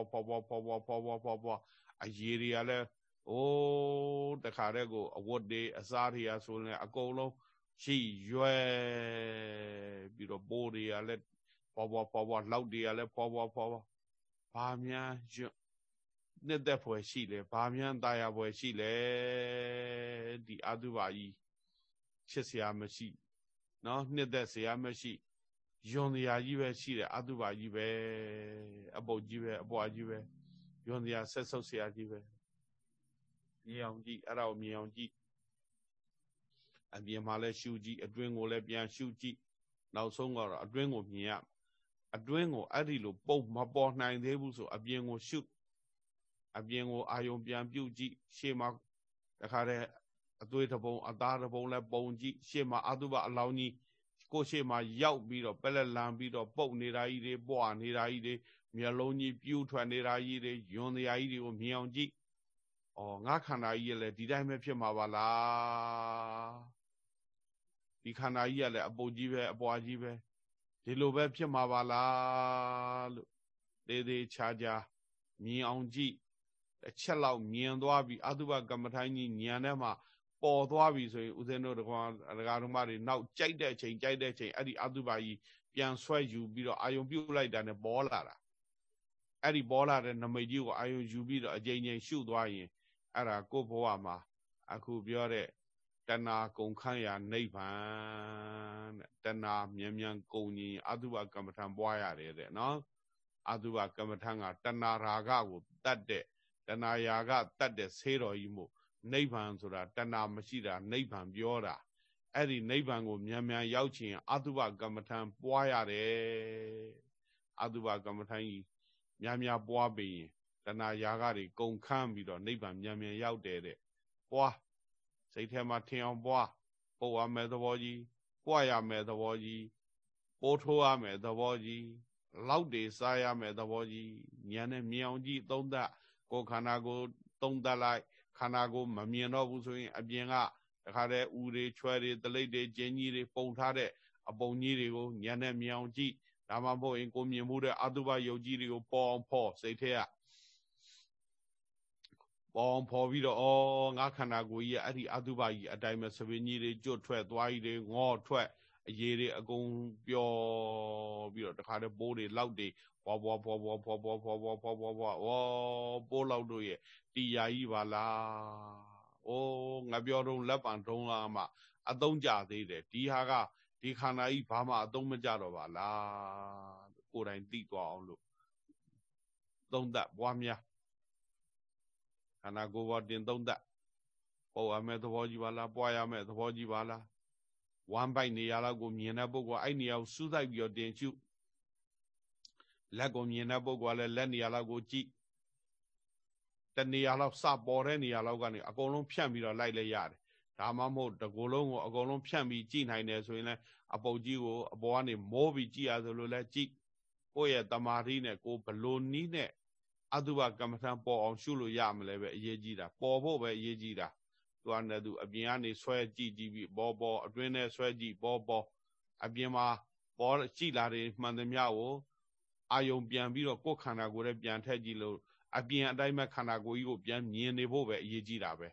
အရေတွေကလည်းအိုးတခါတည်းကိုအဝတ်တွေအစားတွေကဆိုရင်အကုန်လုံးရှိရွယ်ပြီးတော့ပိုးတွေကလည်းပေါ်လောက်တွေကလည်းပေါ်ဘာများနှစ်သက်ဖွယ်ရှိလဲဘာများตายဖွယ်ရှိလဲဒီအတုပါကြီးချစ်စရာမရှိနော်နှစ်သက်စရာမရှိယွန်တရားကြီးပဲရှိတယ်အတုပါကြီးပဲအပုတ်ကြီးပဲအပွားကြီးပဲယွန်တရားဆက်ဆုပ်စရာကြီးပဲမြင်အောင်ကြည့်အဲ့ဒါကိုမြင်အောင်ကြည့်အပြင်မှာလည်းရှုကြည့်အတွင်းကိုလည်းပြန်ရှုကြည့်နောက်ဆုံးကတော့အတွင်းကိုမြင်ရအတွင်းကိုအဲ့ဒီလိုပုံမပေါ်နိုင်သေးဘူးဆိုအပြင်ကိုရှုအပြင်ကိုအာယုံပြန်ပြုတ်ကြည့်ရှေ့မှာတခါတည်းအသွေးတစ်ပုံအသားတစ်ပုံလည်းပုံကြည့်ရှေ့မှာအတုပအလောင်းကြီးကိုရှေ့မှာရောက်ပြီးတော့ပက်လက်လန်ပြီးတော့ပုတ်နေတာကြီးတွေပွားနေတာကြီးတွေမျက်လုံးကြီးပြူးထွက်နေတာကြီးတွေယွန်တရားကြီးတွေကိုမြင်အောင်ကြည့်ဩငါခန္ဓာကြီးလည်းဒီတိုင်းပဲဖြစ်မှာပါလားဒီခန္ဓာကြီးကလည်းအပုတ်ကြီးပဲအပွားကြီးပဲဒီလိုပဲဖြစ်မှာပါလားလို့သေးသေးချာချာမြင်အောင်ကြည့်တစ်ချက်လောက်မြင်သွားပြီးအတုပကမ္မထိုင်းကြီးဉာဏ်ထဲမှာပေါ်သွားပြီဆိုရင်ဦးဇင်းတို့ဒကာတော်မတွေနောက်ကြိုက်တဲ့အချိန်အဲ့ဒီအတုပကြီးပြန်ဆွဲယူပြီးတော့အာယုံပြုတ်လိုက်တာနဲ့ပေါ်လာတာအဲ့ဒီပေါ်လာတဲ့နမိတ်ကြီးကိုအာယုံယူပြီးတော့အကြိမ်ကြိမ်ရှုသွားရင်အဲ့ဒါကိုယ့်ဘဝမှာအခုပြောတဲ့တဏှာကုန်ခန့်ရာနိဗ္ဗာန်တဲ့တဏှာမြန်ကုန်ရင်အတုပကမ္မထံပွားရတယ်တဲ့နော်အတုပကမ္မထံကတဏှာရာဂကိုတတ်တဲ့တဏှာရာဂတတ်တဲ့ဆေးတော်ကြီးမို့နိဗ္ဗာန်ဆိုတာတဏှာမရှိတာနိဗ္ဗာန်ပြောတာအဲ့ဒီနိဗ္ဗာန်ကိုမြန်ရောက်ချင်အတုပကမ္မထံပွားရတယ်အတုပကမ္မထံကြီးများပွားပြီးရင်တဏှာရာဂတွေကုန်ခန်းပြီးတော့နိဗ္ဗာန်မြန်ရောက်တယ်တဲ့ပွားစိတ်ထဲမှာထင်အောင်ပွားပုတ်ရမယ်သဘောကြီးပွားရမယ်သဘောကြီးပိုးထိုးရမယ်သဘောကြီးလောက်တွေစားရမယ်သဘောကြီးဉာဏ်နဲ့မြင်အောင်ကြည့်သုံးသပ်ကိုယ်ခန္ဓာကိုသုံးသပ်လိုက်ခန္ဓာကိုမမြင်တော့ဘူးဆိုရင်အပြင်ကတခါတည်းဥတွေချွဲတွေတလိပ်တွေကျင်းကြီးတွေပုံထားတဲ့အပုံကြီးတွေကိုဉာဏ်နဲ့မြင်အောင်ကြည့်ဒါမှမဟုတ်ရင်ကိုမြင်မှုတဲ့အတုပယုတ်ကြီးတွေကိုပေါ်အောင်ဖော်စိတ်ထဲကပေါ်အောင်ဖော်ပြီးတော့ဩငါခန္ဓာကိုယ်ကြီးရဲ့အဲ့ဒီအတုပကြီးအတိုင်းပဲသပင်ကြီးတွေကျွတ်ထွက်သွားကြီးတွေငေါထွက်အရေတွေအကုန်ပျော်ပြီးတော့တခါတည်းပိုးတွေလောက်တွေဘွားဩပိုးလောက်တို့ရဲ့တရားကြီးပါလားဩငါပြောတော့လက်ပံတုံးလာမှအသုံးကြသေးတယ်ဒီဟာကဒီခန္ဓာကြီးဘာမှအသုံးမကြတော့ပါလားကိုယ်တိုင်သိသွားအောင်လို့သုံးသပ်ပွားများခန္ဓာကိုယ်ပေါ်တင်သုံးသပ်ပေါ်ရမယ့်သဘောကြီးပါလားပွားရမယ့်သဘောကြီးပါလားဝမ်းပိုက်နေရလောက်ကိုမြင်တဲ့ပုဂ္ဂိုလ်အဲ့နေရာကိုစူးစိုက်ပြီးတော့တင်ရှုလက်ကိုမြင်တဲ့ပုဂ္ဂိုလ်ကလည်းလက်နေရာလောက်ကိုကြည့်တနေရာလောက်စပေါ်တဲ့နေရာလောက်ကနေအကုန်လုံးဖြန့်ပြီးတော့လိုက်လဲရတယ်ဒါမှမဟုတ်တကူလုံးကိုအကုန်လုံးဖြန့်ပြီးကြည့်နိုင်တယ်ဆိုရင်လည်းအပုတ်ကြီးကိုအပေါ်ကနေမိုးပြီးကြည့်ရသလိုလဲကြည့်ကိုယ့်ရဲ့တမာတိနဲ့ကိုဘလို့နီးနဲ့အတုပကမ္မထံပေါ်အောင်ရှုလို့ရမလဲပဲအရေးကြီးတာပေါ်ဖို့ပဲအရေးကြီးတာသူကလည်းသူအပြင်ကနေဆွဲကြည့်ပြီးပေါ်အတွင်းနဲ့ဆွဲကြည့်ပေါ်အပြင်မှာပေါ်ကြည့်လာတယ်မှန်သမျှကိုအာယုံပြန်ပြီးတော့ကိုယ်ခန္ဓာကိုယ်နဲ့ပြန်ထက်ကြည့်လို့အပြင်အတိုင်းပဲခန္ဓာကိုယ်ကြီးကိုပြန်မြင်နေဖို့ပဲအရေးကြီးတာပဲ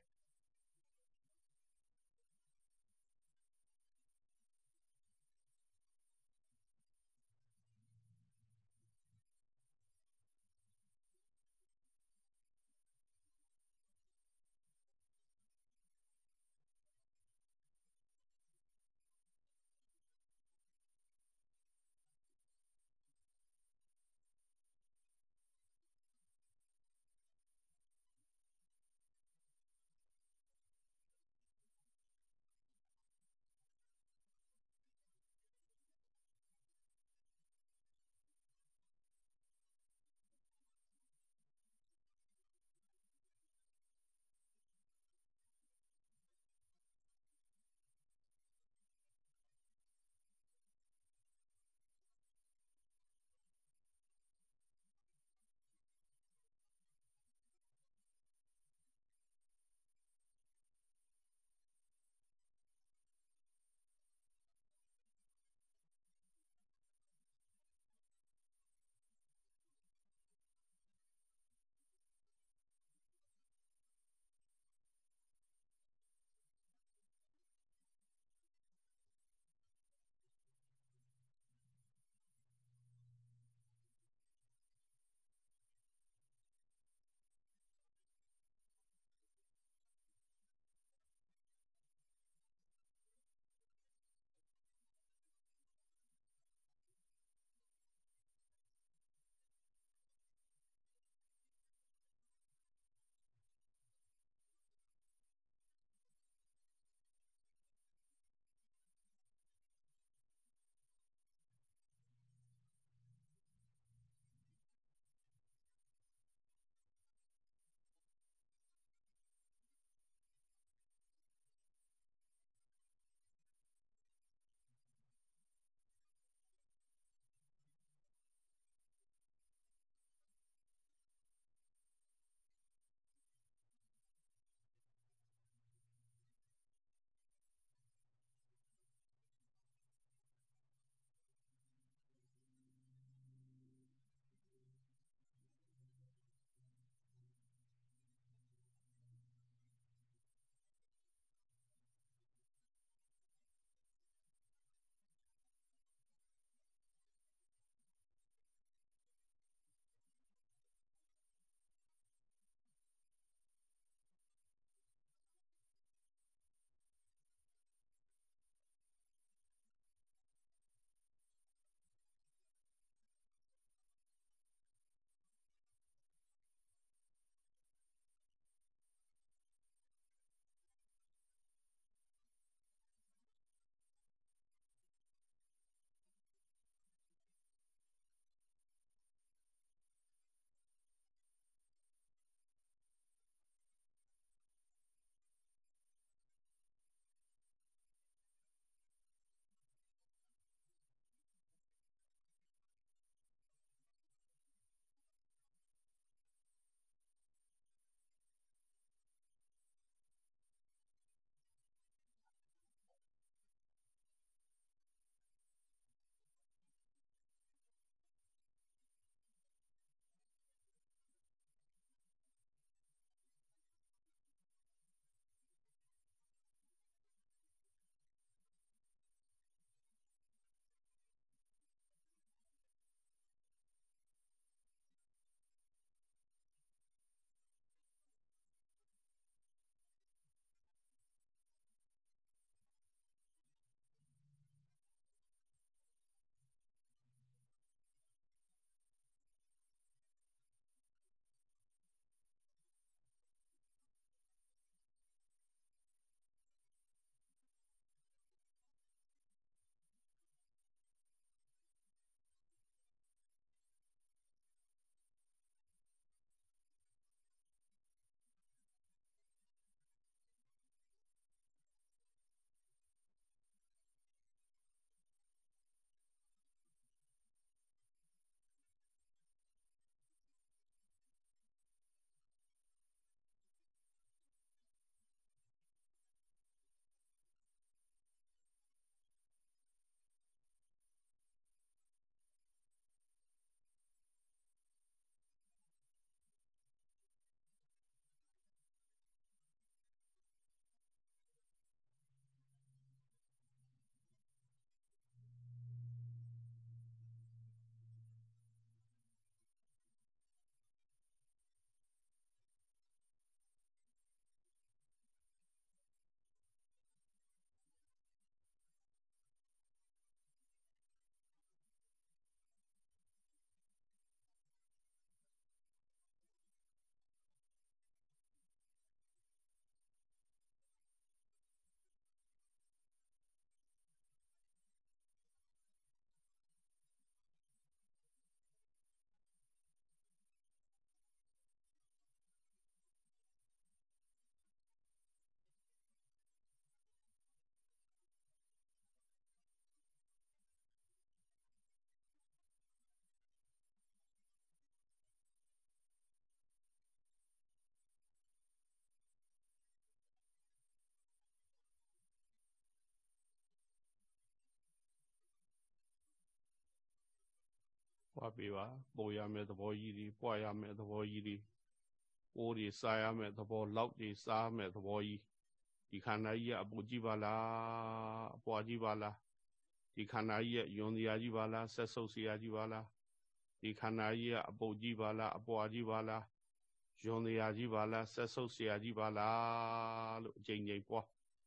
ပွားပေးပါပေါ်ရမယ့်သဘောကြီးတွေပွားရမယ့်သဘောကြီးတွေအိုးတွေစားရမယ့်သဘောလောက်တွေစားမယ့်သဘောကြီးဒီခန္ဓာကြီးကအပူကြီးပါလားအပွားကြီးပါလားဒီခန္ဓာကြီးရဲ့ယွန်တရားကြီးပါလားဆက်ဆုပ်เสียကြီးပါလားဒီခန္ဓာကြီးကအပုတ်ကြီးပါလားအပွားကြီးပါလားယွန်တရားကြီးပါလားဆက်ဆုပ်เสียကြီးပါလားလို့အချိန်ချင်းပွား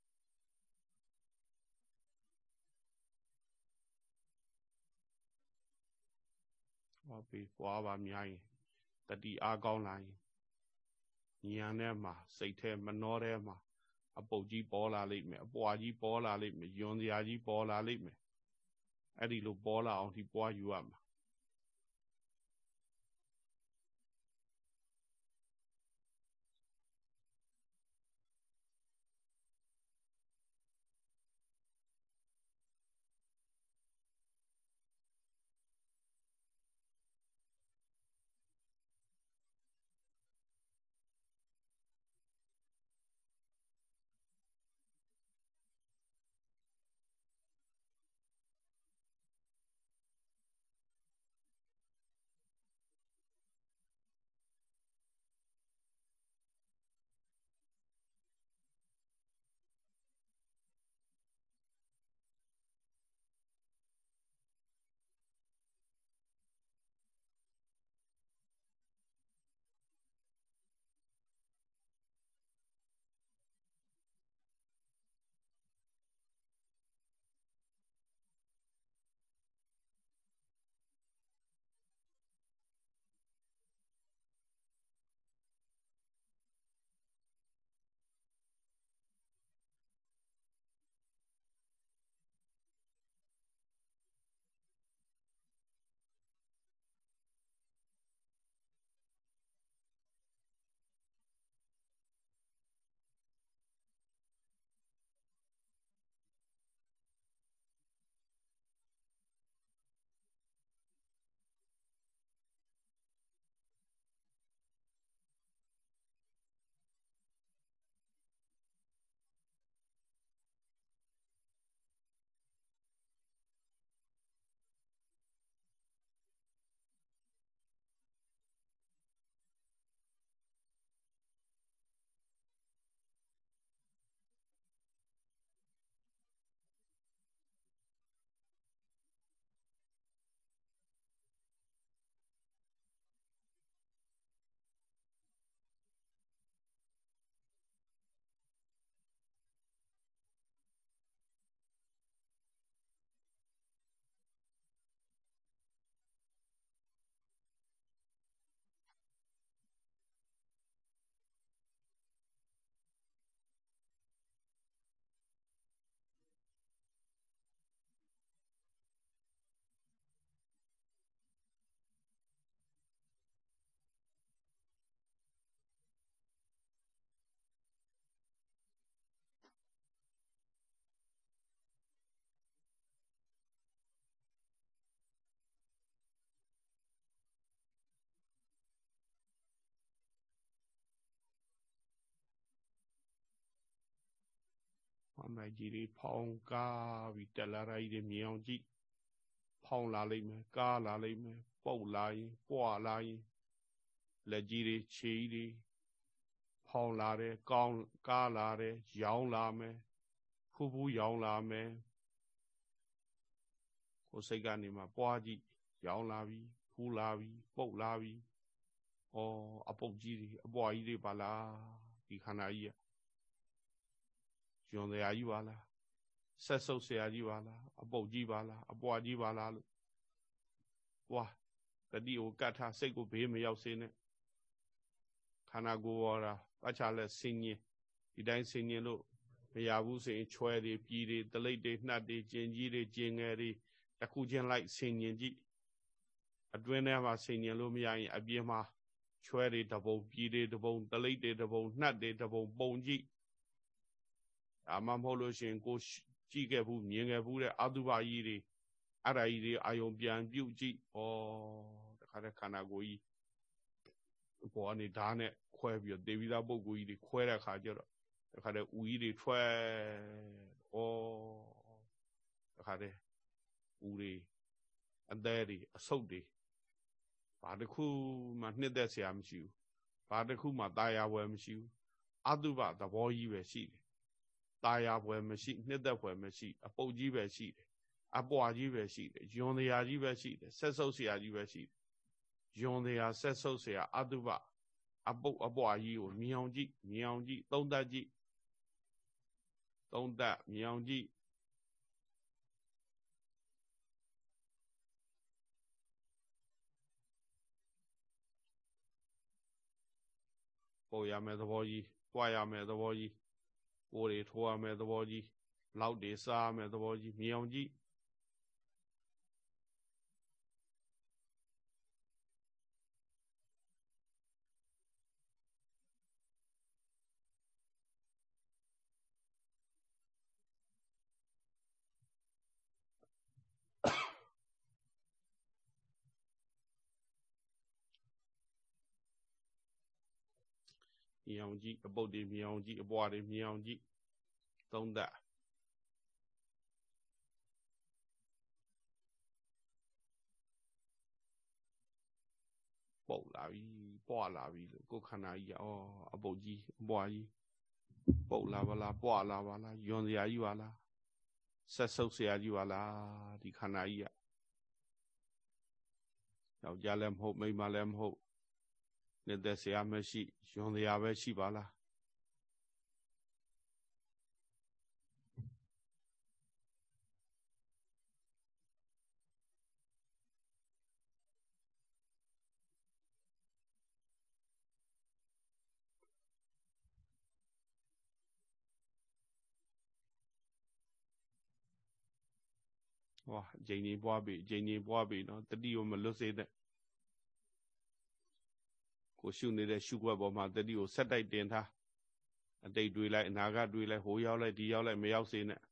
ဟောပြီးပွားပါများရင်တတိအားကောင်းလာရင်ဉာဏ်ထဲမှာစိတ်ထဲမနှောထဲမှာအပုတ်ကြီးပေါ်လာလိမ့်မယ်အပွားကြီးပေါ်လာလိမ့်မယ်ယွန်တရားကြီးပေါ်လာလိမ့်မယ်အဲ့ဒီလိုပေါ်လာအောင်ဒီပွားယူရမှာအမိုက်ကြီးတွေဖောင်းကားပြီးတက်လာတိုင်းတွေမြင်အောင်ကြည့်ဖောင်းလာလိမ့်မယ်ကားလာလိမ့်မယ်ပုတ်လာရင်ပွားလာရင်လက်ကြီးတွေခြေကြီးတွေဖောင်းလာတယ်ကောင်းကားလာတယ်ရောင်းလာမယ်ဖူးဖူးရောင်းလာမယ်ကိုယ်စိတ်ကနေမှပွားကြည့်ရောင်းလာပြီဖူးလာပြီပုတ်လာပြီဩအပုတ်ကြီးတွေအပွားကြီးတွေပါလားဒီခန္ဓာကြီးယွန်တရားကြီးပါလားဆက်ဆုပ်เสียကြီးပါလားအပုတ်ကြီးပါလားအပွားကြီးပါလားလို့ဝါတတိကိုကတ်ထားစိတ်ကိုဘေးမရောက်စေနဲ့ခန္ဓာကိုယ်ပေါ်တာပတ်ချလက်ဆင်ញင်ဒီတိုင်းဆင်ញင်လို့မရဘူးဆိုရင်ချွဲတွေပြည်တွေတလိပ်တွေနှက်တွေကျင်ကြီးတွေကျင်ငယ်တွေတစ်ခုချင်းလိုက်ဆင်ញင်ကြည့်အတွင်းထဲမှာဆင်ញင်လို့မရရင်အပြင်မှာချွဲတွေတပုံပြည်တွေတပုံတလိပ်တွေတပုံနှက်တွေတပုံပုံကြည့်အမှမဟုတ်လို့ရှိရင်ကိုကြည့်ခဲ့ဘူးမြင်ခဲ့ဘူးတဲ့အတုပါကြီးတွေအဲ့ဒါကြီးတွေအာယုံပြန်ပြုတ်ကြည့်ဩတခါတည်းခန္ဓာကိုယ်ကြီးပေါ်ကနေဓာတ်နဲ့ခွဲပြီးတော့ဒေဝီသားပုဂ္ဂိုလ်ကြီးတွေခွဲတဲ့အခါကျတော့တခါတည်းဦးကြီးတွေထွက်ဩတခါတည်းဦးတွေအသေးတွေအဆုတ်တွေဘာတစ်ခုမှနှစ်သက်เสียမရှိဘူးဘာတစ်ခုမှตายာပွဲမရှိဘူးအတုပသဘောကြီးပဲရှိတယ်ตายာပွဲမရှိနှစ်သက်ပွဲမရှိအပုတ်ကြီးပဲရှိတယ်အပွားကြီးပဲရှိတယ်ယွန်တရားကြီးပဲရှိတယ်ဆက်ဆုပ်เสียကြီးပဲရှိတယ်ယွန်တရားဆက်ဆုပ်เสียအတုပအပုတ်အပွားကြီးကိုမြင်အောင်ကြည့်သုံးသပ်ကြည့်သုံးသပ်မြင်အောင်ကြည့်ပို့ရမယ်သဘောကြီးပွားရမယ်သဘောကြီးပိုးတွေထိုးရမယ်သဘောကြီးလောက်တွေစားရမယ်သဘောကြီးမြင်အောင်ကြည့်မြင်အောင်ကြည့်အပုတ်တွေမြင်အောင်ကြည့်အပွားတွေမြင်အောင်ကြည့်သုံးသပ်ပုတ်လာပြီပွားလာပြီလို့ကိုယ်ခန္ဓာကြီးအပုတ်ကြီးအပွားကြီးပုတ်လာပါလားပွားလာပါလားယွန်စရာကြီးပါလားဆက်ဆုပ်စရာကြီးပါလားဒီခန္ဓာကြီးယောက်ျားလည်းမဟုတ်မိန်းမလည်းမဟုတ်နှစ်သက်စရာမရှိယွန်စရာပဲရှိပါလားဟောအချိန်ကြီးပွားပြီနော်တတိကိုမလွတ်စေတဲ့ကိုရှုနေတဲ့ရှုွက်ပေါ်မှာတတိကိုဆက်တိုက်တင်ထားအတိတ်တွေးလိုက်အနာဂတ်တွေးလိုက်ဟိုရောက်လိုက်ဒီရောက်လိုက်မရောက်စေနဲ့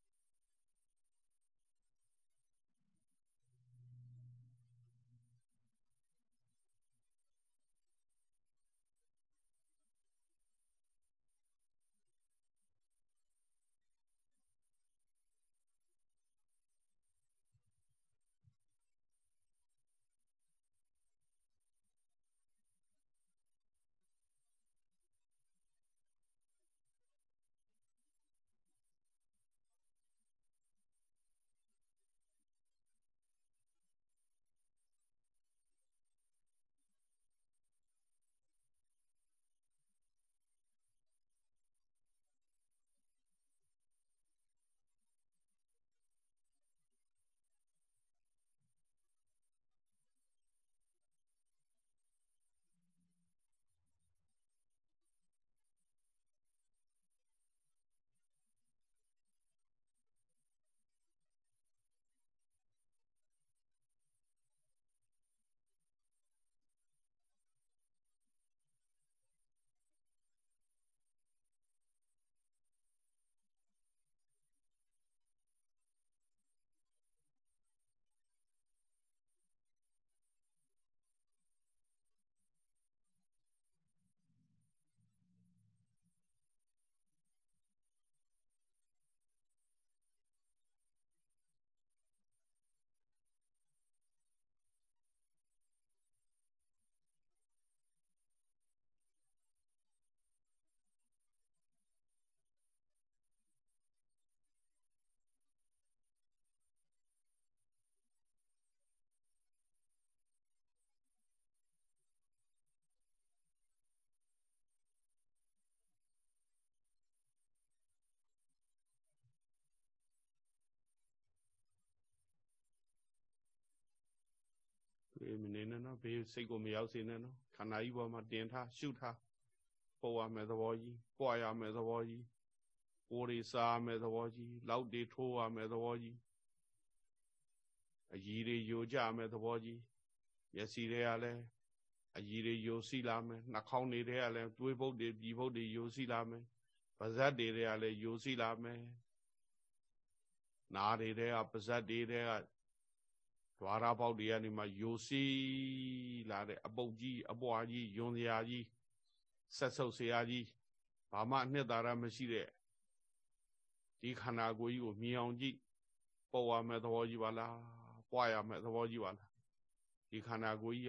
ဘေးမနေနဲ့နော်ဘေးစိတ်ကိုမရောက်စေနဲ့နော်ခန္ဓာကြီးပေါ်မှာတင်ထားရှုထားပို့ရမယ်သဘောကြီးပွားရမယ်သဘောကြီးပိုးတွေစားရမယ်သဘောကြီးလောက်တွေထိုးရမယ်သဘောကြီးအကြီးတွေယိုကြမယ်သဘောကြီးမျက်စိတွေကလည်းအကြီးတွေယိုစီးလာမယ်နှာခေါင်းတွေကလည်းတွေးပုတ်တွေပြည်ပုတ်တွေယိုစီးလာမယ်ပါးစပ်တွေကလည်းယိုစီးလာမယ်နားတွေကပါးစပ်တွေကဓွာရပေါက်တွေကနေမှယိုစီးလာတဲ့အပုတ်ကြီးအပွားကြီးယွန်စရာကြီးဆက်ဆုပ်စရာကြီးဘာမှအနှစ်သာရမရှိတဲ့ဒီခန္ဓာကိုယ်ကြီးကိုမြင်အောင်ကြည့်ပေါ်ရမယ်သဘောကြီးပါလားပွားရမယ်သဘောကြီးပါလားဒီခန္ဓာကိုယ်ကြီးက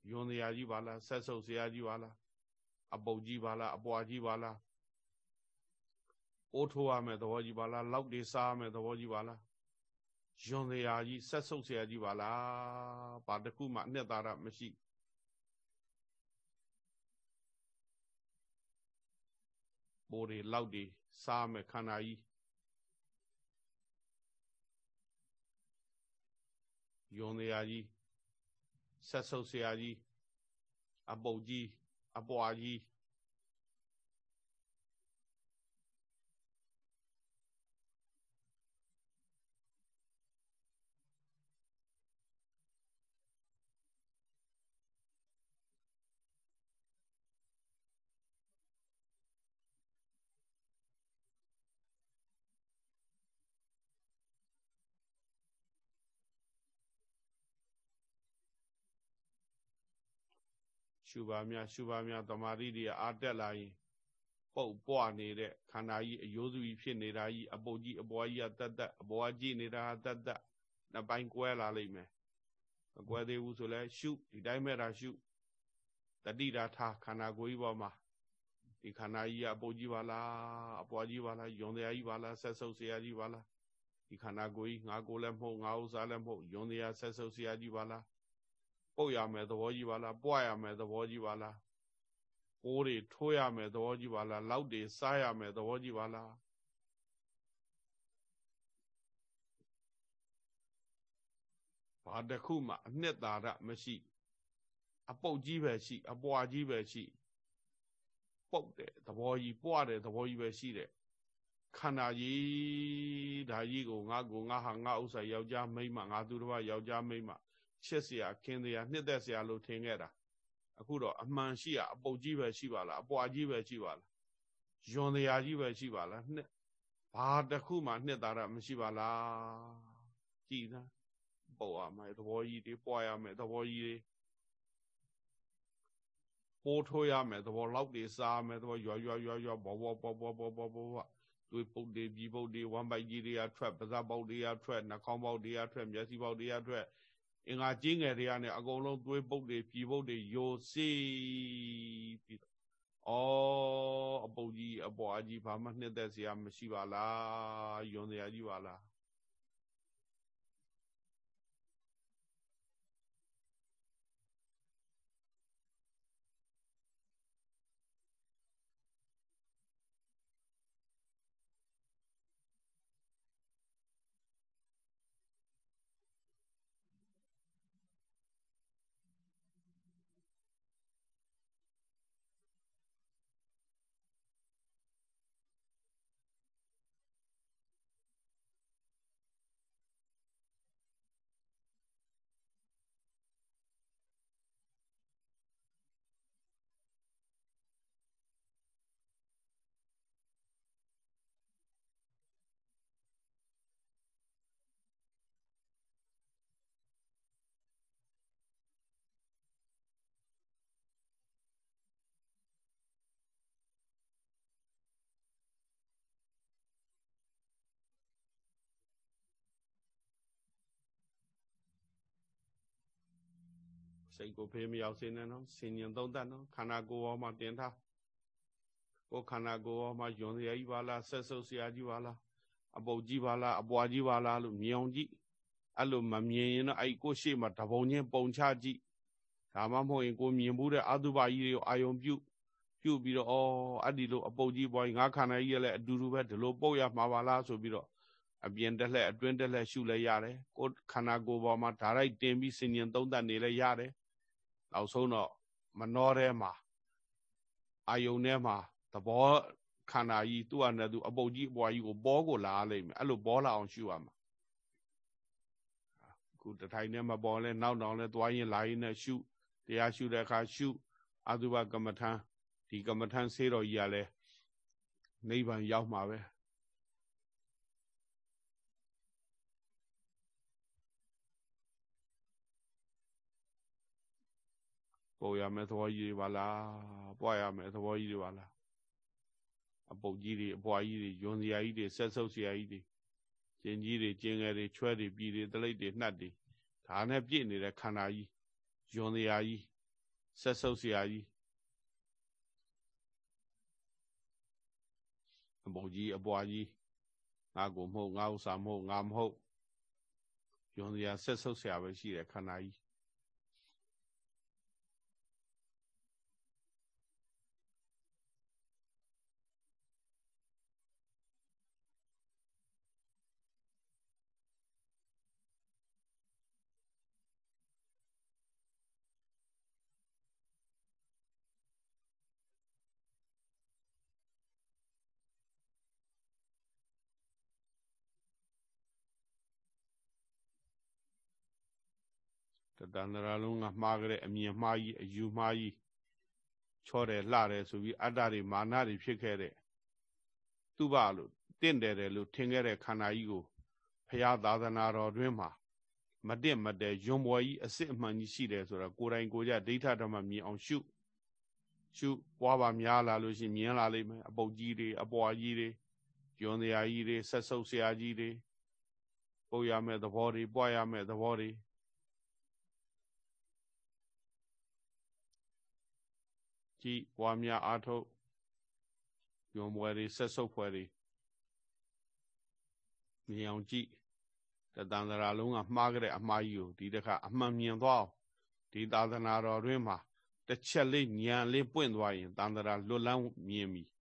ယွန်တရားကြီးပါလားဆက်ဆုပ်เสียကြီးပါလားအပုတ်ကြီးပါလားအပွားကြီးပါလားအိုးထိုးရမယ်သဘောကြီးပါလားလောက်တွေစားရမယ်သဘောကြီးပါလားယွန်တရားကြီးဆက်ဆုပ်เสียကြီးပါလားဘာတစ်ခုမှအနှစ်သာရမရှိပိုးတွေလောက်တွေစားမယ်ခန္ဓာကြီးယွန်တရားကြီးဆက်ဆုပ်เสียကြီးအပုတ်ကြီးအပွားကြီးရှုပါများတမာရီတွေအားတက်လာရင်ပုတ်ပွားနေတဲ့ခန္ဓာကြီးအယိုးစုကြီးဖြစ်နေတာကြီးအပုတ်ကြီးအပွားကြီးကတက်အပွားကြီးနေတာတက်နှစ်ပိုင်းကွဲလာလိမ့်မယ်မကွဲသေးဘူးဆိုလဲရှုဒီတိုင်းမဲ့တာရှုတတိတာထားခန္ဓာကိုယ်ကြီးပေါ်မှာဒီခန္ဓာကြီးကအပုတ်ကြီးပါလားအပွားကြီးပါလားယွန်တရားကြီးပါလားဆက်ဆုပ်เสียကြီးပါလားဒီခန္ဓာကိုယ်ကြီးငါကိုယ်လည်းမဟုတ်ငါဥစ္စာလည်းမဟုတ်ယွန်တရားဆက်ဆုပ်เสียကြီးပါလားပုတ်ရမယ်သဘောကြီးပါလားပွားရမယ်သဘောကြီးပါလားပိုးတွေထိုးရမယ်သဘောကြီးပါလားလောက်တွေစားရမယ်သဘောကြီးပါလားဘာတစ်ခုမှအနှစ်သာရမရှိအပုတ်ကြီးပဲရှိအပွားကြီးပဲရှိပုတ်တဲ့သဘောကြီးပွားတဲ့သဘောကြီးပဲရှိတဲ့ခန္ဓာကြီးဒါကြီးကိုငါဟာငါဥစ္စာယောက်ျားမိန်းမငါသူတစ်ပါးယောက်ျားမိန်းမချစ်เสียခင်เสียနှစ်သက်เสียလို့ထင်ခဲ့တာအခုတော့အမှန်ရှိရအပုတ်ကြီးပဲရှိပါလားအပွားကြီးပဲရှိပါလားယွန်တရားကြီးပဲရှိပါလားနှစ်ဘာတစ်ခုမှနှစ်သာရမရှိပါလားကြည်သားပုတ်ရမယ်သဘောကြီးတွေပွားရမယ်သဘောကြီးတွေပိုးထိုးရမယ်သဘောလောက်တွေစားမယ်သဘောရွာဘောသွေးပုတ်တွေပြီပုတ်တွေဝမ်းပိုက်ကြီးတွေကထွက်ပါးစပ်ပေါက်တွေကထွက်နှာခေါင်းပေါက်တွေကထွက်မျက်စိပေါက်တွေကထွက်အင်္ဂါကြီးငယ်တွေကနဲ့အကုန်လုံးသွေးပုတ်တွေပြည်ပုတ်တွေယိုစီးပြီးတော့အပုတ်ကြီးအပွားကြီးဘာမှနှစ်သက်စရာမရှိပါလားယွန်စရာကြီးပါလားစိတ်ကိုဖေးမရောက်စေနဲ့နော်ဆင်ញင်သုံးသပ်နော်ခန္ဓာကိုယ်ပေါ်မှာတင်ထားကိုယ်ခန္ဓာကိုယ်ပေါ်မှာယွန်စရာကြီးပါလားဆက်ဆုပ်စရာကြီးပါလားအပုတ်ကြီးပါလားအပွားကြီးပါလားလို့မြင်အောင်ကြည့်အဲ့လိုမမြင်ရင်တော့အဲ့ကိုရှေ့မှာတပုံချင်းပုံချကြည့်ဒါမှမဟုတ်ရင်ကိုမြင်မှုတဲ့အတုပကြီးတွေကိုအာယုံပြုပြီးတော့အဲ့ဒီလိုအပုတ်ကြီးပွားကြီးငါခန္ဓာကြီးလည်းအတူတူပဲဒီလိုပုတ်ရမှာပါလားဆိုပြီးတော့အပြင်တက်လှည့်အတွင်းတက်လှည့်ရှုလဲရတယ်ကိုခန္ဓာကိုယ်ပေါ်မှာဓာတ်ရိုက်တင်ပြီးဆင်ញင်သုံးသပ်နေလဲရတယ်နောက်ဆုံးတော့မနှောထဲမှာအာယုံထဲမှာသဘောခန္ဓာကြီးသူ့အနေနဲ့သူအပုတ်ကြီးအပွားကြီးကိုပေါ်ကိုလာလိမ့်မယ်အဲ့လိုပေါ်လာအောင်ရှုရမှာအခုတထိုင်နဲ့မပေါ်လဲနောက်တောင်လဲသွားရင်လာရင်နဲ့ရှုတရားရှုတဲ့အခါရှုအတုပကမ္မထံဒီကမ္မထံဆေးတော်ကြီးကလည်းနိဗ္ဗာန်ရောက်မှာပဲပေါ်ရမယ်သဘောကြီးတွေပါလားပွားရမယ်သဘောကြီးတွေပါလားအပုတ်ကြီးတွေအပွားကြီးတွေယွန်စရာကြီးတွေဆက်ဆုပ်စရာကြီးတွေကျင်ကြီးတွေကျင်ငယ်တွေချွဲတွေပြည်တွေတလိပ်တွေနှက်တွေဒါနဲ့ပြည့်နေတဲ့ခန္ဓာကြီးယွန်စရာကြီးဆက်ဆုပ်ဆရာကြီးအဘုံကြီးအပွားကြီးငါကိုမဟုတ်ငါဥစ္စာမဟုတ်ငါမဟုတ်ယွန်စရာဆက်ဆုပ်ဆရာပဲရှိတယ်ခန္ဓာကြီးတဏ္ဍရာလုံးကမှားကြတဲ့အမြင်မှားကြီးအယူမှားကြီးချောတယ်လှတယ်ဆိုပြီးအတ္တတွေမာနတွေဖြစ်ခဲ့တဲ့သူ့ဘလို့တင့်တယ်လို့ထင်ခဲ့တဲ့ခန္ဓာကြီးကိုဘုရားသာသနာတော်တွင်မှာမတင့်မတဲယွန်ပွဲကြီးအစစ်အမှန်ကြီးရှိတယ်ဆိုတော့ကိုယ်တိုင်ကိုယ်ကြဒိဋ္ဌဓမ္မမြင်အောင်ရှုပွားပါများလာလို့ရှိရင်မြင်လာလိမ့်မယ်အပုတ်ကြီးတွေအပွားကြီးတွေယွန်စရာကြီးတွေဆက်ဆုပ်ဆရာကြီးတွေပုတ်ရမယ့်သဘောတွေပွားရမယ့်သဘောတွေကြည်ပွားများအားထုတ်ယွန်ပွဲတွေဆက်ဆုပ်ပွဲတွေမြင်အောင်ကြည့်တဏ္ဍရာလုံးကမှားကြတဲ့အမှားကြီးကိုဒီတစ်ခါအမှန်မြင်သွားအောင်ဒီသာသနာတော်တွင်မှာတစ်ချက်လေးဉာဏ်လေးပွင့်သွားရင်တဏ္ဍရာလွတ်လန်းမြင်ပြီ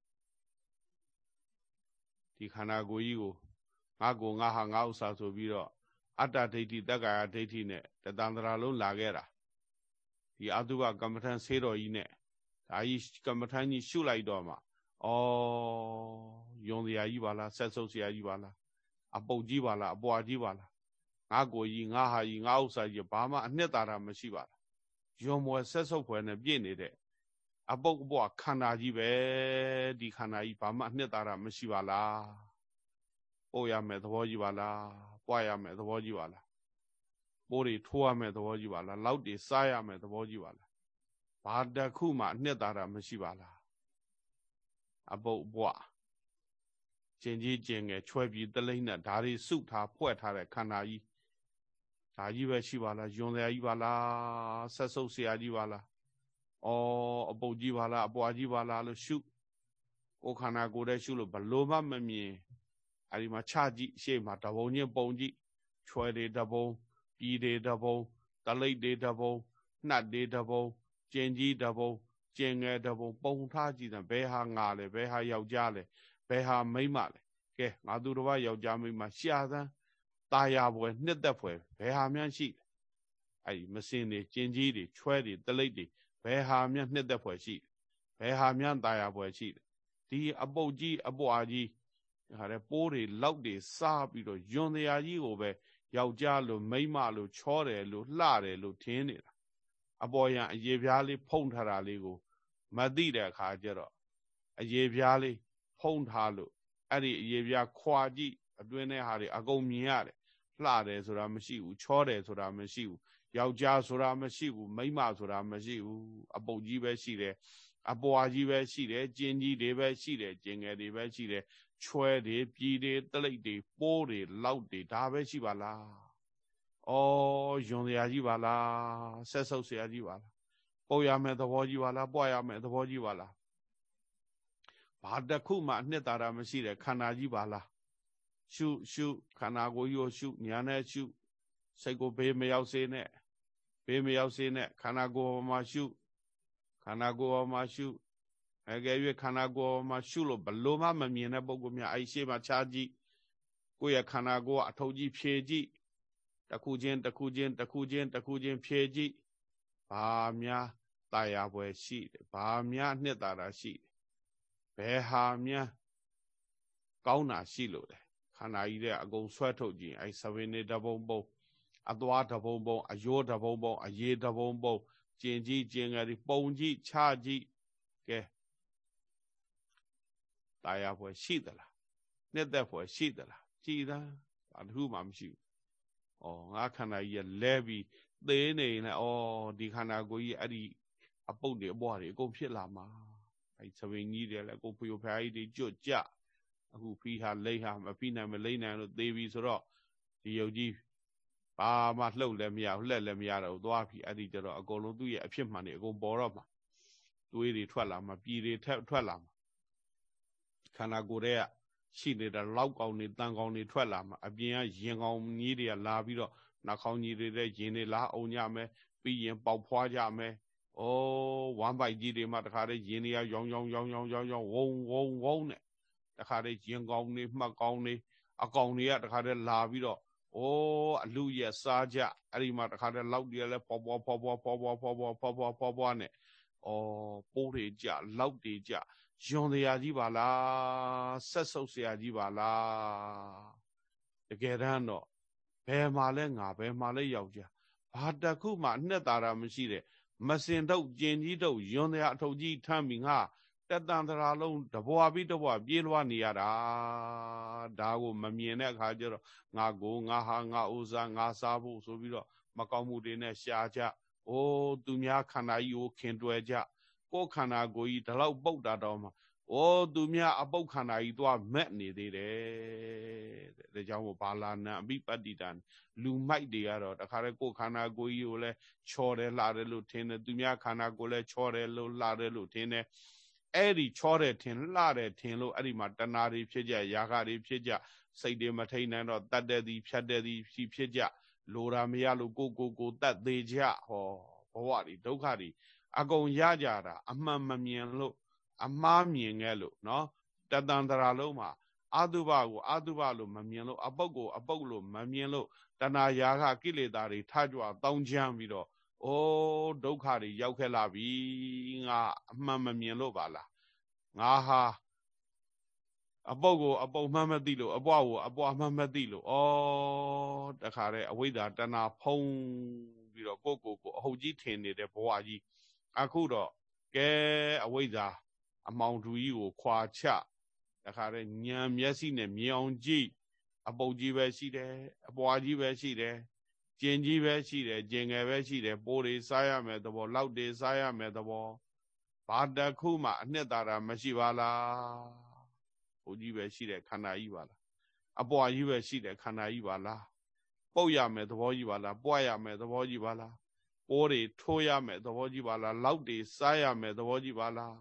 ဒီခန္ဓာကိုယ်ကြီးကိုငါကိုငါဟာငါဥစ္စာဆိုပြီးတော့အတ္တဒိဋ္ဌိတက္ကာယဒိဋ္ဌိနဲ့တဏ္ဍရာလုံးလာခဲ့တာဒီအတုပကမ္မထံဆေးတော်ကြီးနဲ့ဒါကြီးကမ္မထံကြီးရှုလိုက်တော့မှဩယုံစရာကြီးပါလားဆက်ဆုပ်စရာကြီးပါလားအပုတ်ကြီးပါလားအပွားကြီးပါလားငါကိုကြီးငါဟာကြီးငါဥစ္စာကြီးဘာမှအနှစ်သာရမရှိပါလားယုံမွယ်ဆက်ဆုပ်ဖွယ်နဲ့ပြည့်နေတဲ့အပုတ်အပွားခန္ဓာကြီးပဲဒီခန္ဓာကြီးဘာမှအနှစ်သာရမရှိပါလားပို့ရမယ်သဘောကြီးပါလားပွားရမယ်သဘောကြီးပါလားပိုးတွေထိုးရမယ်သဘောကြီးပါလားလောက်တွေစားရမယ်သဘောကြီးပါလားဘာတခုမှအနှစ်သာရမရှိပါလားအပုတ်အပွားကျင်ကြီးကျင်ငယ်ချွဲပြီးတလိမ့်နဲ့ဓာရီစုထားဖွဲ့ထားတဲ့ခန္ဓာကြီးဒါကြီးပဲရှိပါလားယွန်စရာကြီးပါလားဆက်ဆုပ်ဆရာကြီးပါလားအပုတ်ကြီးပါလားအပွားကြီးပါလားလို့ရှုကိုခန္ဓာကိုယ်တည်းရှုလို့ဘလို့မှမမြင်အဲဒီမှာခြကြည့်ရှေ့မှာတဘုံချင်းပုံကြည့်ချွဲတွေတဘုံပြည်တွေတဘုံတလိပ်တွေတဘုံနှတ်တွေတဘုံကျင်ကြီးတဘုံကျင်ငယ်တဘုံပုံထားကြည့်တယ်ဘယ်ဟာငါလဲဘယ်ဟာယောက်ျားလဲဘယ်ဟာမိန်းမလဲကဲငါသူတစ်ပါးယောက်ျားမိန်းမရှာသန်းตาယာပွဲနှစ်သက်ဖွယ်ဘယ်ဟာများရှိအဲဒီမစင်တွေကျင်ကြီးတွေချွဲတွေတလိပ်တွေဘယ်ဟာများနှစ်သက်ဖွယ်ရှိဘယ်ဟာများตาယာပွဲရှိဒီအပုတ်ကြီးအပွားကြီးဟာတဲ့ပိုးတွေလောက်တွေစားပြီးတော့ယွန်တရားကြီးကိုပဲယောက်ျားလို့မိန်းမလို့ချောတယ်လို့လှတယ်လို့ထင်းနေတာအပေါ်ရန်အရေပြားလေးဖုံးထားတာလေးကိုမသိတဲ့အခါကျတော့အရေပြားလေးဖုံးထားလို့အဲ့ဒီအရေပြားခွာကြည့်အတွင်းထဲဟာတွေအကုန်မြင်ရတယ်လှတယ်ဆိုတာမရှိဘူးချောတယ်ဆိုတာမရှိဘူးယောက်ျားဆိုတာမရှိဘူးမိန်းမဆိုတာမရှိဘူးအပုတ်ကြီးပဲရှိတယ်အပွားကြီးပဲရှိတယ်ကျင်ကြီးတွေပဲရှိတယ်ကျင်ငယ်တွေပဲရှိတယ်ချွဲတွေပြည်တွေတလိပ်တွေပိုးတွေလောက်တွေဒါပဲရှိပါလားယွန်စရာကြီးပါလားဆက်ဆုပ်စရာကြီးပါလားပုတ်ရမယ်သဘောကြီးပါလားပွားရမယ်သဘောကြီးပါလားဘာတခုမှအနှစ်သာရမရှိတဲ့ခန္ဓာကြီးပါလားရှုခန္ဓာကိုယ်ကြီးကိုရှုညာနဲ့ရှုစိတ်ကိုဘေးမရောက်စေနဲ့ဘေးမရောက်စေနဲ့ခန္ဓာကိုယ်ပေါ်မှာရှုခန္ဓာကိုယ်ပေါ်မှာရှုအကယ်၍ခန္ဓာကိုယ်ပေါ်မှာရှုလို့ဘလို့မှမမြင်တဲ့ပုဂ္ဂိုလ်များအဲ့ရှေ့မှာခြားကြည့်ကိုယ့်ရဲ့ခန္ဓာကိုယ်အထုပ်ကြီးဖြည့်ကြည့်တစ်ခုချင်းတစ်ခုချင်းတစ်ခုချင်းတစ်ခုချင်းဖြည့်ကြည့်ဘာများตาယာပွဲရှိတယ်ဘာများနှစ်သာရရှိတယ်ဘယ်ဟာများကောင်းတာရှိလို့လဲခန္ဓာကြီးတဲ့အကုန်ဆွဲထုတ်ကြည့်အဲ့သဝေနေတဘုံပုံအသွားတဘုံပုံအယောတဘုံပုံအရေတဘုံပုံကျင်ကြီးကျင်ငယ်ဒီပုံကြီးခြားကြည့်ကဲตาယာပွဲရှိသလားနှစ်သက်ပွဲရှိသလားကြည်သားဘာတစ်ခုမှမရှိဘူးငါခန္ဓာကြီးလဲပြီးသေးနေနေဒီခန္ဓာကိုယ်ကြီးအဲ့ဒီအပုတ်တွေအပွားတွေအကုန်ဖြစ်လာမှာအဲ့သဝေကြီးတွေလည်းအကုန်ဖျို့ဖျားကြီးတွေကြွတ်ကြအခုဖိဟာလိမ့်ဟာမဖိနိုင်မလိမ့်နိုင်လို့သေပြီဆိုတော့ဒီယုတ်ကြီးဘာဘာမှလှုပ်လည်းမရဘူးလှက်လည်းမရတော့သွားပြီအဲ့ဒီကျတော့အကုန်လုံးသူ့ရဲ့အဖြစ်မှန်တွေအကုန်ပေါ်တော့မှာတွေးတွေထွက်လာမှာပြည်တွေထွက်လာမှာခန္ဓာကိုယ်ရဲ့ရှိနေတဲ့လောက်ကောင်တွေတန်ကောင်တွေထွက်လာမှာအပြင်ကရင်ကောင်ကြီးတွေကလာပြီးတော့နှာခေါင်းကြီးတွေတဲ့ရင်တွေလာအောင်ကြမယ်ပြီးရင်ပေါက်ဖွားကြမယ်ဩဝမ်းပိုက်ကြီးတွေမှာတခါတည်းရင်တွေကရောင်းဝုန်းနဲ့တခါတည်းရင်ကောင်တွေမှတ်ကောင်တွေအကောင်တွေကတခါတည်းလာပြီးတော့အလူရဲ့စားကြအဲ့ဒီမှာတခါတည်းလောက်တွေကလည်းဖွာနဲ့ပိုးတွေကြလောက်တွေကြယွန်တရားကြီးပါလားဆက်ဆုပ်เสียကြီးပါလားတကယ်တမ်းတော့ဘယ်မှာလဲငါဘယ်မှာလဲယောက်ျားဘာတခုမှအနှစ်သာရမရှိတဲ့မစင်ထုတ်ကျင်ကြီးထုတ်ယွန်တရားအထုပ်ကြီးထမ်းပြီးငါတက်တန်တရာလုံးတဘွားပြီးတဘွားပြေးလွှားနေရတာဒါကိုမမြင်တဲ့အခါကျတော့ငါကိုငါဟာငါဥစားငါစားဖို့ဆိုပြီးတော့မကောင်းမှုတွေနဲ့ရှားကြသူများခန္ဓာကြီးကိုခင်တွယ်ကြကိုယ်ခန္ဓာကိုယ်ကြီးဒီလောက်ပုတ်တာတော့မှသူများအပုတ်ခန္ဓာကြီးသွားမက်နေသေးတယ်တဲ့ဒါကြောင့်ဘာလာနံအပိပတ္တိတံလူမိုက်တွေကတော့တခါတည်းကိုယ်ခန္ဓာကိုယ်ကြီးကိုလည်းချော်တယ်လှတယ်လို့ထင်တယ်သူများခန္ဓာကိုယ်လည်းချော်တယ်လို့လှတယ်လို့ထင်တယ်အဲ့ဒီချောတယ်ထင်လှတယ်ထင်လို့အဲ့ဒီမှာတဏှာတွေဖြစ်ကြရာဂတွေဖြစ်ကြစိတ်တွေမထိန်နိုင်တော့တတ်တဲ့သည်ဖြတ်တဲ့သည်ဖြစ်ကြလိုရာမရလို့ကိုတတ်သေးကြဘဝတွေဒုက္ခတွေအကုန်ရကြတာအမှန်မမြင်လို့အမှားမြင်ခဲ့လို့နော်တတန်တရာလုံးမှာအာတုဘကိုအာတုဘလို့မမြင်လို့အပုပ်ကိုအပုပ်လို့မမြင်လို့တဏှာရာဂကိလေသာတွေထကြွတောင်းချမ်းပြီးတော့ဒုက္ခတွေရောက်ခဲ့လာပြီငါအမှန်မမြင်လို့ပါလားငါဟာအပုပ်ကိုအပုပ်မှန်းမသိလို့အပွားကိုအပွားမှန်းမသိလို့တခါတည်းအဝိဇ္ဇာတဏှာဖုံးပြီးတော့ကိုအဟုတ်ကြီးထင်နေတဲ့ဘဝကြီးအခုတော့ကဲအဝိဇ္ဇာအမောင်တူကြီးကိုခွာချတခါတည်းဉာဏ်မျက်စိနဲ့မြင်အောင်ကြည့်အပုပ်ကြီးပဲရှိတယ်အပွားကြီးပဲရှိတယ်ကျင်ကြီးပဲရှိတယ်ကျင်ငယ်ပဲရှိတယ်ပိုးတွေစားရမယ်သဘောလောက်တွေစားရမယ်သဘောဘာတခုမှအနှစ်သာရမရှိပါလားဘုကြီးပဲရှိတဲ့ခန္ဓာကြီးပါလားအပွားကြီးပဲရှိတဲ့ခန္ဓာကြီးပါလားပုတ်ရမယ်သဘောကြီးပါလားပွားရမယ်သဘောကြီးပါလားပိုးတွေထိုးရမယ်သဘောကြီးပါလားလောက်တွေစားရမယ်သဘောကြီးပါလား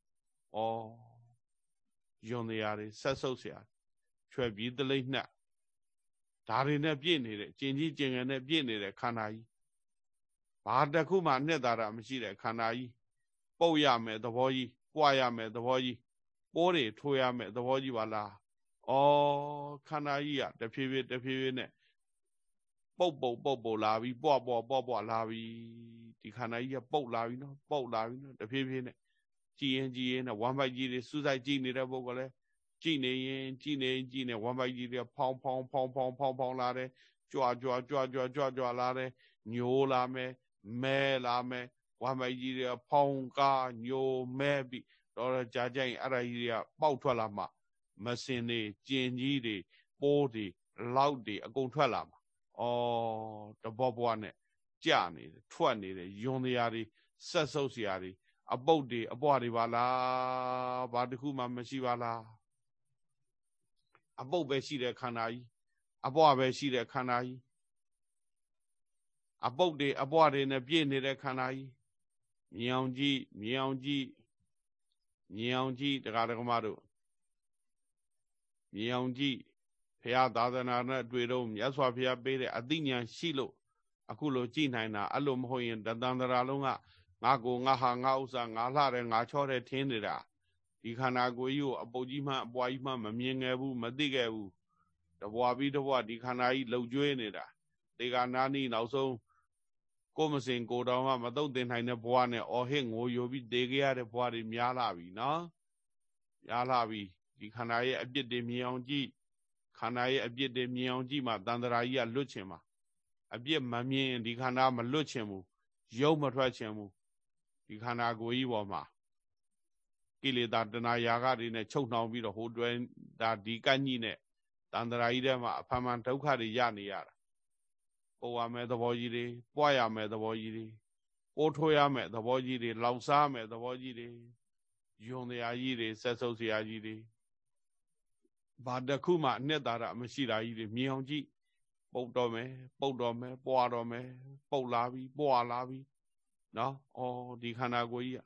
ယွန်တရားတွေဆက်ဆုပ်เสียချွဲပြီးတလိမ့်နှက်ဒါတွေနဲ့ပြည့်နေတဲ့ကျင်ကြီးကျင်ငယ်နဲ့ပြည့်နေတဲ့ခန္ဓာကြီးဘာတခုမှနှစ်သာရမရှိတဲ့ခန္ဓာကြီးပုတ်ရမယ်သဘောကြီးပွားရမယ်သဘောကြီးပိုးတွေထိုးရမယ်သဘောကြီးပါလားခန္ဓာကြီးကတဖြည်းဖြည်းနဲ့ပုတ်လာပြီးပွားလာပြီးဒီခန္ဓာကြီးကပုတ်လာပြီးနော်ပုတ်လာပြီးနော်တဖြည်းဖြည်းနဲ့ကြည်ရင်နဲ့ဝမ်းပိုက်ကြီးတွေစူးစိုက်ကြည့်နေတဲ့ပုဂ္ဂိုလ်လည်းကြည်နေဝမ်းပိုက်ကြီးတွေဖောင်းလာတယ်ကြွလာတယ်ညိုလာမယ်မဲလာမယ်ဝမ်းပိုက်ကြီးတွေဖောင်းကားညိုမဲပြီးတော့ကြာကြရင်အဲ့ဒါကြီးတွေကပေါက်ထွက်လာမှမစင်တွေကျင်ကြီးတွေပိုးတွေလောက်တွေအကုန်ထွက်လာမှာတဘောနဲ့ကြနေတယ်ထွက်နေတယ်ယွန်တရားတွေဆက်ဆုပ်เสียတွေအပုတ်တွေအပွားတွေပါလားဘာတခုမှမရှိပါလားအပုတ်ပဲရှိတဲ့ခန္ဓာကြီးအပွားပဲရှိတဲ့ခန္ဓာကြီးအပုတ်တွေအပွားတွေနဲ့ပြည့်နေတဲ့ခန္ဓာကြီးမြင်အောင်ကြည့်တရားဓမ္မတို့မြင်အောင်ကြည့်ဘုရားသာသနာနဲ့တွေ့တော့မြတ်စွာဘုရားပေးတဲ့အသိဉာဏ်ရှိလို့အခုလိုကြည့်နိုင်တာအဲ့လိုမဟုတ်ရင်တန်တရာလုံးကငါကိုငါဟာငါဥစ္စာငါလှတယ်ငါချောတယ်ထင်းနေတာဒီခန္ဓာကိုယ်ကြီးကိုအပုပ်ကြီးမှအပွားကြီးမှမမြင်ခဲ့ဘူးမသိခဲ့ဘူးတဘွားပြီးတဘွားဒီခန္ဓာကြီးလှုပ်ကြွေးနေတာဒီကနာနီနောက်ဆုံးကိုမစင်ကိုတော်မှမတုတ်တင်နိုင်တဲ့ဘွားနဲ့ဟစ်ငိုယိုပြီးတေခဲ့ရတဲ့ဘွားတွေများလာပြီနော်များလာပြီဒီခန္ဓာရဲ့အပြစ်တွေမြင်အောင်ကြည့်ခန္ဓာရဲ့အပြစ်တွေမြင်အောင်ကြည့်မှတန်တရာကြီးကလွတ်ချင်မှာအပြစ်မမြင်ဒီခန္ဓာမလွတ်ချင်ဘူးရုပ်မထွက်ချင်ဘူးဒီခန္ဓာကိုယ်ကြီးပေါ်မှာကိလေသာတဏှာရာဂတွေနဲ့ချုပ်နှောင်ပြီးတော့ဟိုတွဲဒါဒီကန့်ကြီးနဲ့တန်တရာကြီးထဲမှာအဖန်ဖန်ဒုက္ခတွေရနေရတာပုတ်ရမယ်သဘောကြီးတွေပွားရမယ်သဘောကြီးတွေပိုးထိုးရမယ်သဘောကြီးတွေလောင်စားမယ်သဘောကြီးတွေယွန်တရားကြီးတွေဆက်ဆုပ်စရာကြီးတွေဘာတခုမှအနှစ်သာရမရှိတာကြီးတွေမြင်အောင်ကြည့်ပုတ်တော်မယ်ပုတ်တော်မယ်ပွားတော်မယ်ပုတ်လာပြီပွားလာပြီနော်ဩဒီခန္ဓာကိုယ်ကြီး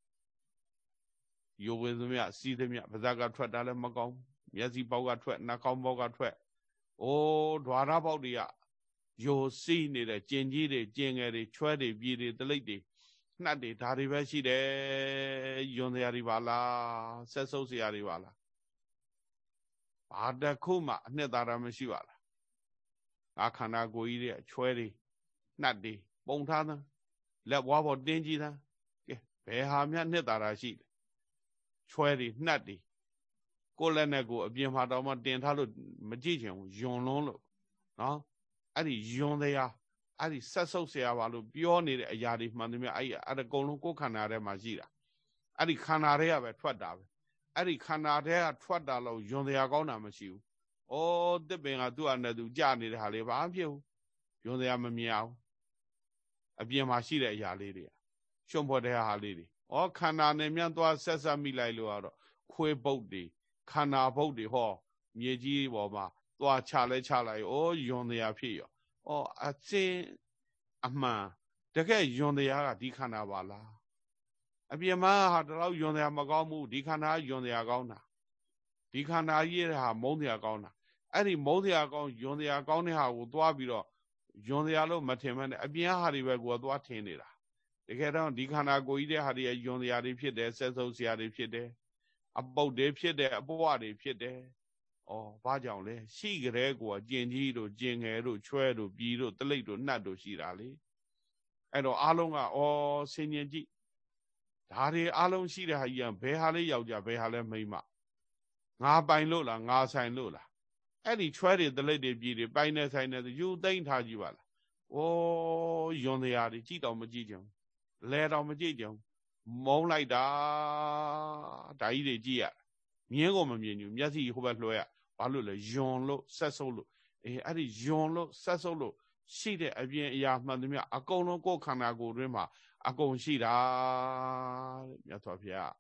ကယိုဝေသမျှစီးသမျှပါးစပ်ကထွက်တာလည်းမကောင်းမျက်စိပေါက်ကထွက်နှာခေါင်းပေါက်ကထွက်ဩဓွာရပေါက်တွေကယိုစီးနေတဲ့ကျင်ကြီးတွေကျင်ငယ်တွေချွဲတွေပြည်တွေတလိပ်တွေနှက်တွေဒါတွေပဲရှိတယ်ယွန်စရာတွေပါလားဆက်ဆုပ်စရာတွေပါလားဘာတခုမှအနှစ်သာရမရှိပါလားငါခန္ဓာကိုယ်ကြီးတွေချွဲတွေနှက်တွေပုံထားသမ်းလက်ဝါးပေါ်တင်းကြည့်သမ်းကဲဘယ်ဟာများနှစ်သာရရှိလဲချွဲတွေနှက်တွေကိုယ်လက်နဲ့ကိုအပြင်မှာတော့မှတင်ထားလို့မကြည့်ချင်ဘူးယွန်လွန်းလို့နော်အဲ့ဒီယွန်တရားအဲ့ဒီဆက်ဆုပ်เสียပါလို့ပြောနေတဲ့အရာတွေမှန်သမျှအဲ့အကုန်လုံးကိုယ်ခန္ဓာထဲမှာရှိတာအဲ့ဒီခန္ဓာတွေကပဲထွက်တာပဲအဲ့ဒီခန္ဓာထဲကထွက်တာလို့ယွန်တရားကောင်းတာမရှိဘူးဩတစ်ပင်ကသူ့အနဲ့သူကြာနေတဲ့ဟာလေးဘာမှဖြစ်ဘူးယွန်တရားမမြင်အောင်အပြင်မှာရှိတဲ့အရာလေးတွေရှုံဖို့တဲ့ဟာလေးတွေဩခန္ဓာနဲ့မြန်သွားဆက်ဆက်မိလိုက်လို့ကတော့ခွေးပုတ်တွေခန္ဓာပုတ်တွေဟောမြေကြီးပေါ်မှာသွားချလဲချလိုက်ဩယွန်တရားဖြစ်ရောဩအစင်အမှန်တကယ်ယွန်တရားကဒီခန္ဓာပါလားအပြင်မှာဟာတလောက်ယွန်တရားမကောင်းဘူးဒီခန္ဓာယွန်တရားကောင်းတာဒီခန္ဓာကြီးရဲ့ဟာမုန်းတရားကောင်းတာအဲ့ဒီမုန်းတရားကောင်းယွန်တရားကောင်းတဲ့ဟာကိုသွားပြီးတော့ယွန်တရားလို့မထင်မှနဲ့အပြင်ဟာတွေပဲကိုယ်သွားထင်နေတာတကယ်တော့ဒီခန္ဓာကိုယ်ကြီးတဲ့ဟာတွေယွန်တရားတွေဖြစ်တယ်ဆက်ဆုပ်စရာတွေဖြစ်တယ်အပုတ်တွေဖြစ်တယ်အပွားတွေဖြစ်တယ်ဩဘာကြောင့်လဲရှိကြတဲ့ကိုကျင်ကြီးတို့ကျင်ငယ်တို့ချွဲတို့ပြည်တို့တလိပ်တို့နှက်တို့ရှိတာလေအဲ့တော့အားလုံးကဩဆင်ញင်ကြည့်ဒါတွေအားလုံးရှိတဲ့ဟာကြီးကဘယ်ဟာလေးယောက်ျားဘယ်ဟာလဲမိန်းမငါပိုင်လို့လားငါဆိုင်လို့လားအဲ့ဒီချွဲတွေတလိပ်တွေပြည်တွေပိုင်နေဆိုင်နေယူသိမ့်ထားကြည့်ပါလားဩယွန်တရားတွေကြည့်တော့မကြည့်ကြဘူးလဲတော့မကြည့်ကြဘူးမုန်းလိုက်တာဒါကြီးတွေကြည့်ရမြင်းကိုမမြင်ဘူးမျက်စိဟိုဘက်လွှဲရဘာလို့လဲယွန်လို့ဆက်ဆုပ်လို့အဲ့ဒီယွန်လို့ဆက်ဆုပ်လို့ရှိတဲ့အပြင်အရာမှန်သမျှအကုန်လုံးကိုယ်ခန္ဓာကိုယ်တွင်းမှာအကုန်ရှိတာတဲ့မြတ်စွာဘုရား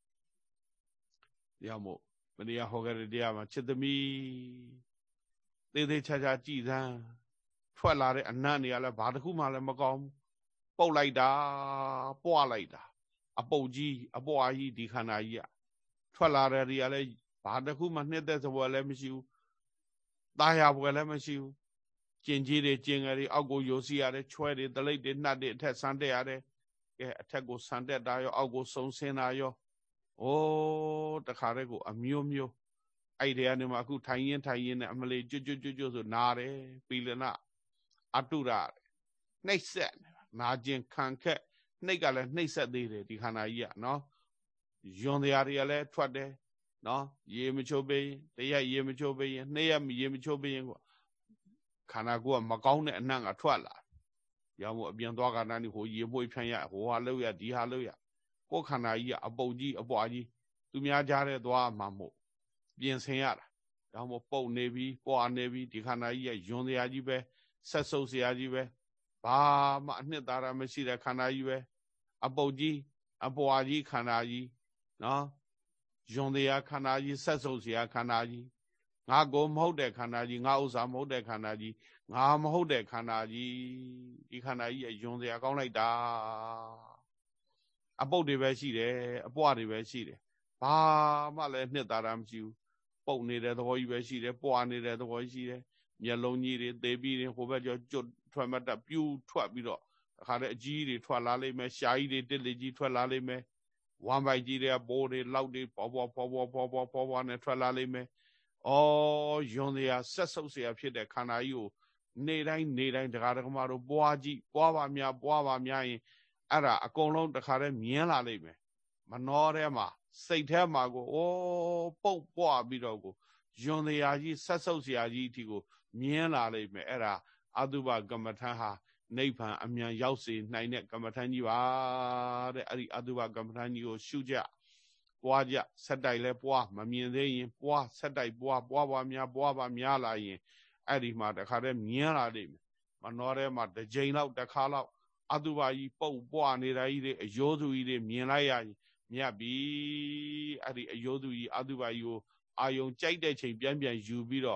တရားမို့မနေ့ကဟောခဲ့တဲ့တရားမှာချစ်သမီးသေးသေးချာချာကြည်စမ်းထွက်လာတဲ့အနံ့တွေကလည်းဘာတစ်ခုမှလည်းမကောင်းဘူးပုတ်လိုက်တာပွားလိုက်တာအပုတ်ကြီးအပွားကြီးဒီခန္ဓာကြီးကထွက်လာတဲ့တွေကလည်းဘာတစ်ခုမှနှစ်သက်စပွဲလည်းမရှိဘူးตาရပွဲလည်းမရှိဘူးကျင်ကြီးတွေကျင်ငယ်တွေအောက်ကိုယိုစီရတယ်ချွဲတွေတလိပ်တွေနှက်တွေအထက်ဆန်းတက်ရတယ်ကဲအထက်ကိုဆန်းတက်တာရောအောက်ကိုစုံဆင်းတာရောဩတခါတည်းကိုအမျိုးမျိုးအဲ့ဒီကနေမှအခုထိုင်ရင်နဲ့အမလေးကျွတ်ဆိုနားတယ်ပီလနာအတုရနှိပ်ဆက်နာကျင်ခံခက်နှိပ်ကလည်းနှိပ်ဆက်သေးတယ်ဒီခန္ဓာကြီးကနော်ယွန်တရားတွေကလည်းထွက်တယ်နော်ရေမချိုးပေးရင်တရက်ရေမချိုးပေးရင်နှစ်ရက်ရေမချိုးပေးရင်ကိုခန္ဓာကိုယ်ကမကောင်းတဲ့အနံ့ကထွက်လာရောင်မို့အပြင်သွားကတန်းဟိုရေမွေးဖြန့်ရဟိုဟာလောက်ရဒီဟာလောက်ရကိုယ်ခန္ဓာကြီးကအပုတ်ကြီးအပွားကြီးသူများကြားတဲ့သွားမှာမို့ပြင်ဆင်ရတာရောင်မို့ပုတ်နေပြီပွားနေပြီဒီခန္ဓာကြီးကယွန်တရားကြီးပဲဆက်ဆုပ်စရာကြီးပဲဘာမှအနှစ်သာရမရှိတဲ့ခန္ဓာကြီးပဲအပုတ်ကြီးအပွားကြီးခန္ဓာကြီးနော်ယွန်တရားခန္ဓာကြီးဆက်ဆုပ်စရာခန္ဓာကြီးငါကိုမဟုတ်တဲ့ခန္ဓာကြီးငါဥစ္စာမဟုတ်တဲ့ခန္ဓာကြီးငါမဟုတ်တဲ့ခန္ဓာကြီးဒီခန္ဓာကြီးယွန်စရာကောင်းလိုက်တာအပုတ်တွေပဲရှိတယ်အပွားတွေပဲရှိတယ်ဘာမှလည်းနှစ်သာရမရှိဘူးပုတ်နေတဲ့သဘောကြီးပဲရှိတယ်ပွားနေတဲ့သဘောကြီးရှိတယ်မျက်လုံးကြီးတွေသေပြီးရင်ဟိုဘက်ကျော်ကျွတ်ထွက်မတက်ပြူးထွက်ပြီးတော့အခါတဲ့အကြီးတွေထွက်လာလိမ့်မယ်ရှားကြီးတွေတစ်လက်ကြီးထွက်လာလိမ့်မယ်ဝမ်းပိုက်ကြီးတွေကဘိုးတွေလောက်တွေပေါ်နဲ့ထွက်လာလိမ့်မယ်ဩယွန်တရားဆက်ဆုပ်เสียဖြစ်တဲ့ခန္ဓာကြီးကိုနေတိုင်းဒကာဒကမတို့ပွားကြည့်ပွားပါများရင်အဲ့ဒါအကုန်လုံးတခါတည်းမြင်လာလိမ့်မယ်မနှောထဲမှာစိတ်ထဲမှာကိုပုတ်ပွားပြီးတော့ကိုယွန်တရားကြီးဆက်ဆုပ်เสียကြီးအထိကိုမြင်လာလိမ့်မယ်အဲ့ဒါအတုပကမ္မထံဟာနိဗ္ဗာန်အမြန်ရောက်စေနိုင်တဲ့ကမ္မထံကြီးပါတဲ့အဲ့ဒီအတုပကမ္မထံကြီးကိုရှုကြပွားကြဆက်တိုက်လဲပွားမမြင်သေးရင်ပွားဆက်တိုက်ပွားပါများလာရင်အဲ့ဒီမှာတခါတည်းမြင်လာလိမ့်မယ်မနှောထဲမှာတစ်ကြိမ်လောက်တစ်ခါလောက်အတုပကြီးပုတ်ပွားနေတာကြီးတွေအယိုးစုကြီးတွေမြင်လိုက်ရရင်မြတ်ပြီအဲ့ဒီအယိုးစုကြီးအတုပကြီးကိုအာယုံကြိုက်တဲ့ချိန်ပြန်ယူပြီးတော့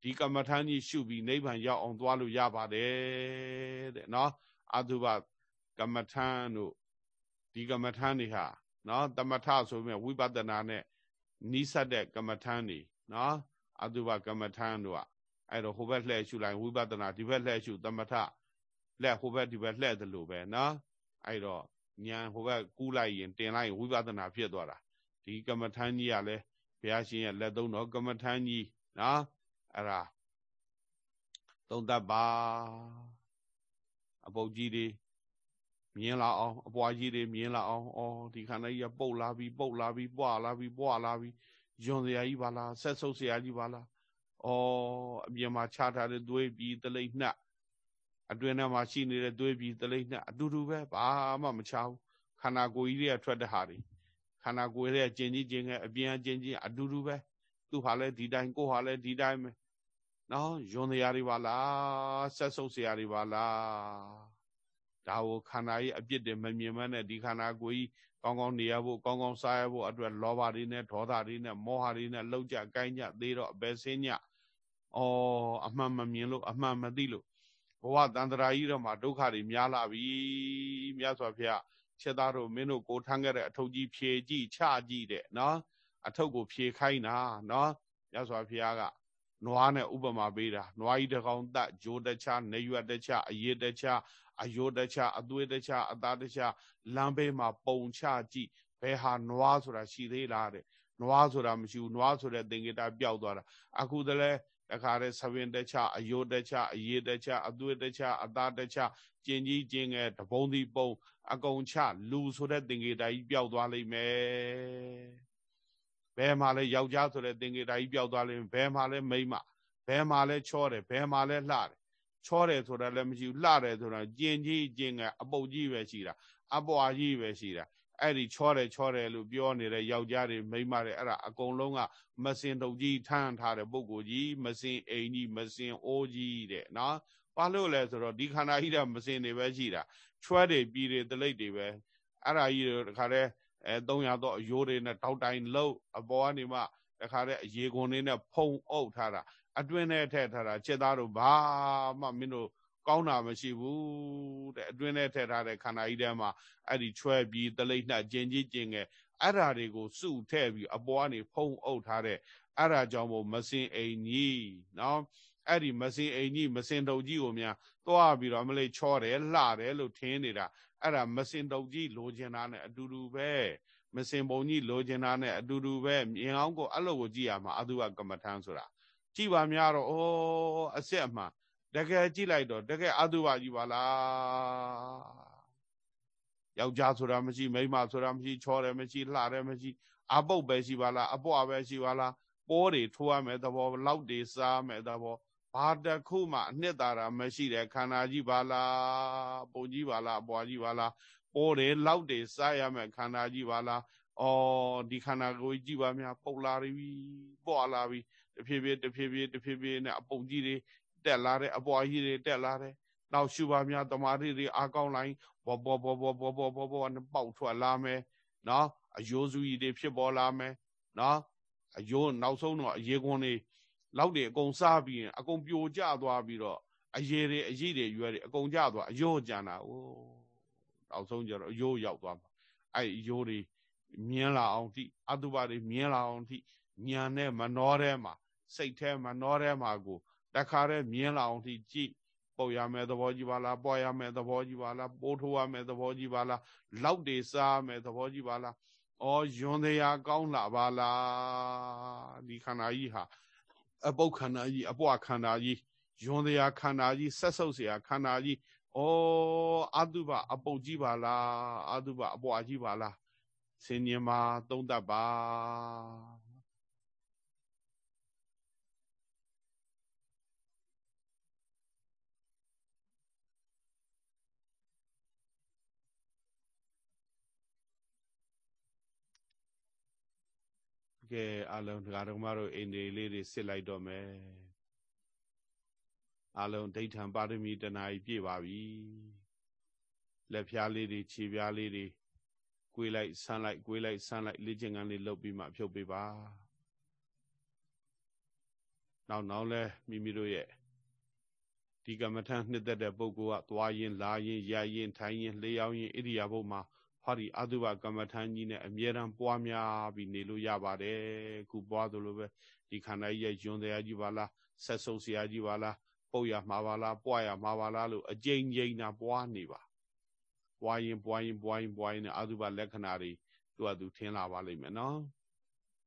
ဒီကမ္မထာကြီးရှုပြီးနိဗ္ဗာန်ရောက်အောင်သွားလို့ရပါတယ်တဲ့နော်အတုပကမ္မထာတို့ဒီကမ္မထာတွေဟာနော်တမထဆိုပြီးဝိပဿနာနဲ့နီးစပ်တဲ့ကမ္မထာတွေနော်အတုပကမ္မထာတို့ကအဲ့တော့ဟိုဘက်လှည့်ရှုလိုက်ဝိပဿနာဒီဘက်လှည့်ရှုတမထလက်ဟိုဘက်ဒီဘက်လှည့်တယ်လို့ပဲနော်အဲ့တော့ဉာဏ်ဟိုဘက်ကူးလိုက်ရင်တင်လိုက်ရင်ဝိပဿနာဖြစ်သွားတာဒီကမ္မထာကြီးကလည်းဘုရားရှင်ရဲ့လက်သုံးတော်ကမ္မထာကြီးနော်အဲ့ဒါသုံးသပ်ပါအပုပ်ကြီးတွေမြင်လာအောင်အပွားကြီးတွေမြင်လာအောင်ဩဒီခန္ဓာကြီးကပုတ်လာပြီပွာလာပြီယွန်စရာကြီးပါလားဆက်ဆုပ်စရာကြီးပါလားဩအပြင်မှာခြားထားတဲ့သွေးပြီးတလိမ့်နှက်အတွင်းထဲမှာရှိနေတဲ့သွေးပြီးတလိမ့်နှက်အတူတူပဲဘာမှမခြားဘူးခန္ဓာကိုယ်ကြီးတွေကထွက်တဲ့ဟာတွေခန္ဓာကိုယ်ရဲ့ကျင်ကြီးကျင်ငယ်အပြင်အကျင်ကြီးအတူတူပဲသူ့ဟာလဲဒီတိုင်းကိုယ်ဟာလဲဒီတိုင်းပဲနော်ယွန်စရာတွေပါလားဆက်ဆုပ်စရာတွေပါလားဒါကိုခန္ဓာကြီးအပြစ်တွေမမြင်မနဲ့ဒီခန္ဓာကိုယ်ကြီးကောင်းကောင်းနေရဖို့ကောင်းကောင်းစားရဖို့အတွက်လောဘတွေနဲ့ဒေါသတွေနဲ့မောဟတွေနဲ့လှုပ်ကြကိုင်းကြသေးတော့အပဲစင်းညအမှန်မမြင်လို့အမှန်မသိလို့ဘဝတန်ត្រာကြီးတော့မှဒုက္ခတွေများလာပြီမြတ်စွာဘုရားချက်သားတို့မင်းတို့ကိုထမ်းခဲ့တဲ့အထုပ်ကြီးဖြေကြည့်ချကြည့်တဲ့နော်အထုပ်ကိုဖြေခိုင်းတာနော်မြတ်စွာဘုရားကနွားနဲ့ဥပမာပေးတာနွားကြီးတစ်ကောင်တတ်ဂျိုးတခြားနေရွက်တခြားအရေးတခြားအယိုးတခြားအသွေးတခြားအသားတခြားလမ်းဘေးမှာပုံချကြည့်ဘယ်ဟာနွားဆိုတာရှိသေးလားတဲ့နွားဆိုတာမရှိဘူးနွားဆိုတဲ့သင်္ကေတပျောက်သွားတာအခုတည်းတခါတည်းသဝင်းတခြားအယိုးတခြားအရေးတခြားအသွေးတခြားအသားတခြားကျင်ကြီးကျင်ငယ်တပုံးသီးပုံအကုန်ချလူဆိုတဲ့သင်္ကေတကြီးပျောက်သွားလိမ့်မယ်ဘယ်မှာလဲယောက်ျားဆိုတဲ့သင်္ကေတကြီးပျောက်သွားလိမ့်မယ်ဘယ်မှာလဲမိန်းမဘယ်မှာလဲချောတယ်ဘယ်မှာလဲလှတယ်ချောတယ်ဆိုတာလည်းမရှိဘူးလှတယ်ဆိုတာကျင်ကြီးကျင်ငယ်အပုပ်ကြီးပဲရှိတာအပွားကြီးပဲရှိတာအဲ့ဒီချောတယ်လို့ပြောနေတဲ့ယောက်ျားတွေမိန်းမတွေအဲ့ဒါအကုန်လုံးကမစင်တုပ်ကြီးထမ်းထားတဲ့ပုဂ္ဂိုလ်ကြီးမစင်အိမ်ကြီးမစင်အိုးကြီးတဲ့နော်ဘာလို့လဲဆိုတော့ဒီခန္ဓာကြီးကမစင်တွေပဲရှိတာချွဲတွေပြည်တွေတလိပ်တွေပဲအဲ့ဒါကြီးတခါတည်း300တော့အယိုးတွေနဲ့တောက်တိုင်လုံးအပေါ်ကနေမှတခါတည်းအရေခွန်လေးနဲ့ဖုံအုပ်ထားတာအတွင်းထဲထည့်ထားတာချက်သားတို့ဘာမှမင်းတို့ကောင်းတာမရှိဘူးတဲ့အတွင်းထဲထည့်ထားတဲ့ခန္ဓာကြီးထဲမှာအဲ့ဒီချွဲပြီးတလိမ့်နှက်ကျင်ကြီးကျင်ငယ်အဲ့ဓာတွေကိုစုထည့်ပြီးအပေါ်ကနေဖုံအုပ်ထားတဲ့အဲ့ဓာကြောင့်မို့မစင်အိမ်ကြီးနော်အဲ့ဒီမစင်အိမ်ကြီးမစင်တုပ်ကြီးကိုများသွားပြီးတော့မလေးချောတယ်လှတယ်လို့ထင်နေတာအဲ့ဒါမစင်တုပ်ကြီးလိုချင်တာနဲ့အတူတူပဲမစင်ပုံကြီးလိုချင်တာနဲ့အတူတူပဲမြင်အောင်ကိုအဲ့လိုကိုကြည့်ရမှာအတုဝကမ္မထမ်းဆိုတာကြည့်ပါများတော့အစစ်အမှန်တကယ်ကြည့်လိုက်တော့တကယ်အတုဝကြီးပါလားယောက်ျားဆိုတာမရှိမိန်းမဆိုတာမရှိချောတယ်မရှိလှတယ်မရှိအပုပ်ပဲရှိပါလားအပွားပဲရှိပါလားပိုးတွေထိုးရမယ်သဘောလောက်တွေစားမယ်သဘောဘာတခုမှအနှစ်သာရမရှိတဲ့ခန္ဓာကြီးပါလားပုံကြီးပါလားအပွားကြီးပါလားပိုးတွေလောက်တွေစားရမယ်ခန္ဓာကြီးပါလားဒီခန္ဓာကိုယ်ကြည့်ပါများပုတ်လာပြီပွားလာပြီတဖြည်းဖြည်းနဲ့အပုံကြီးတွေတက်လာတယ်အပွားကြီးတွေတက်လာတယ်နောက်ရှုပါများတမာတိတွေအားကောင်းလိုက်ဘောနဲ့ပေါက်ထွက်လာမယ်နော်အယိုးစုကြီးတွေဖြစ်ပေါ်လာမယ်နော်အယိုးနောက်ဆုံးတော့အရေခွန်တွေလောက်တွေအကုန်စားပြီးရင်အကုန်ပြိုကျသွားပြီးတော့အရေတွေအရည်တွေရွယ်တွေအကုန်ကျသွားအယိုးကြံတာနောက်ဆုံးကျတော့အယိုးရောက်သွားမှာအဲ့အယိုးတွေမြင်လာအောင်ထိအတုပတွေမြင်လာအောင်ထိဉာဏ်နဲ့မနှောထဲမှာစိတ်ထဲမနှောထဲမှာကိုတခါတည်းမြင်လာအောင်ထိကြည့်ပုတ်ရမယ်သဘောကြီးပါလားပွားရမယ်သဘောကြီးပါလားပိုးထိုးရမယ်သဘောကြီးပါလားလောက်တွေစားမယ်သဘောကြီးပါလားယွန်တရားကောင်းလာပါလားဒီခန္ဓာကြီးဟာအပုတ်ခန္ဓာကြီးအပွားခန္ဓာကြီးယွန်တရားခန္ဓာကြီးဆက်ဆုပ်เสียခန္ဓာကြီးအတုပအပုတ်ကြီးပါလားအတုပအပွားကြီးပါလားဆင်ញင်မှာသုံးသပ်ပါကဲအလုံးဒကာတော်မတို့အိန္ဒိလေးတွေစစ်လိုက်တော့မယ်အလုံးဒိဋ္ဌံပါရမီတဏှာကြီးပြည့်ပါပြီလက်ဖြားလေးတွေခြေဖြားလေးတွေကိုယ်လိုက်ဆန်းလိုက်ကိုယ်လိုက်ဆန်းလိုက်လေ့ကျင့်ခန်းလေးလုပ်ပြီးမှဖြုတ်ပေးပါနောက်လဲမိမိတို့ရဲ့ဒီကမ္မထနှစ်သက်တဲ့ပုဂ္ဂိုလ်ကသွားရင်လာရင်ရရင်ထိုင်ရင်လျှောင်းရင်ဣရိယာပုမှာဟောဒီအတုပကမ္မထကြီးနဲ့အမြဲတမ်းပွားများပြီးနေလို့ရပါတယ်ခုပွားသလိုပဲဒီခန္ဓာကြီးရဲ့ယွန်တရားကြီးပါလားဆက်ဆုပ်စရာကြီးပါလားပုတ်ရမှာပါလားပွားရမှာပါလားလို့အကြိမ်ကြိမ်သာပွားနေပါပွားရင်နဲ့အတုပလက္ခဏာတွေသူ့အတူထင်လာပါလိမ့်မယ်နော်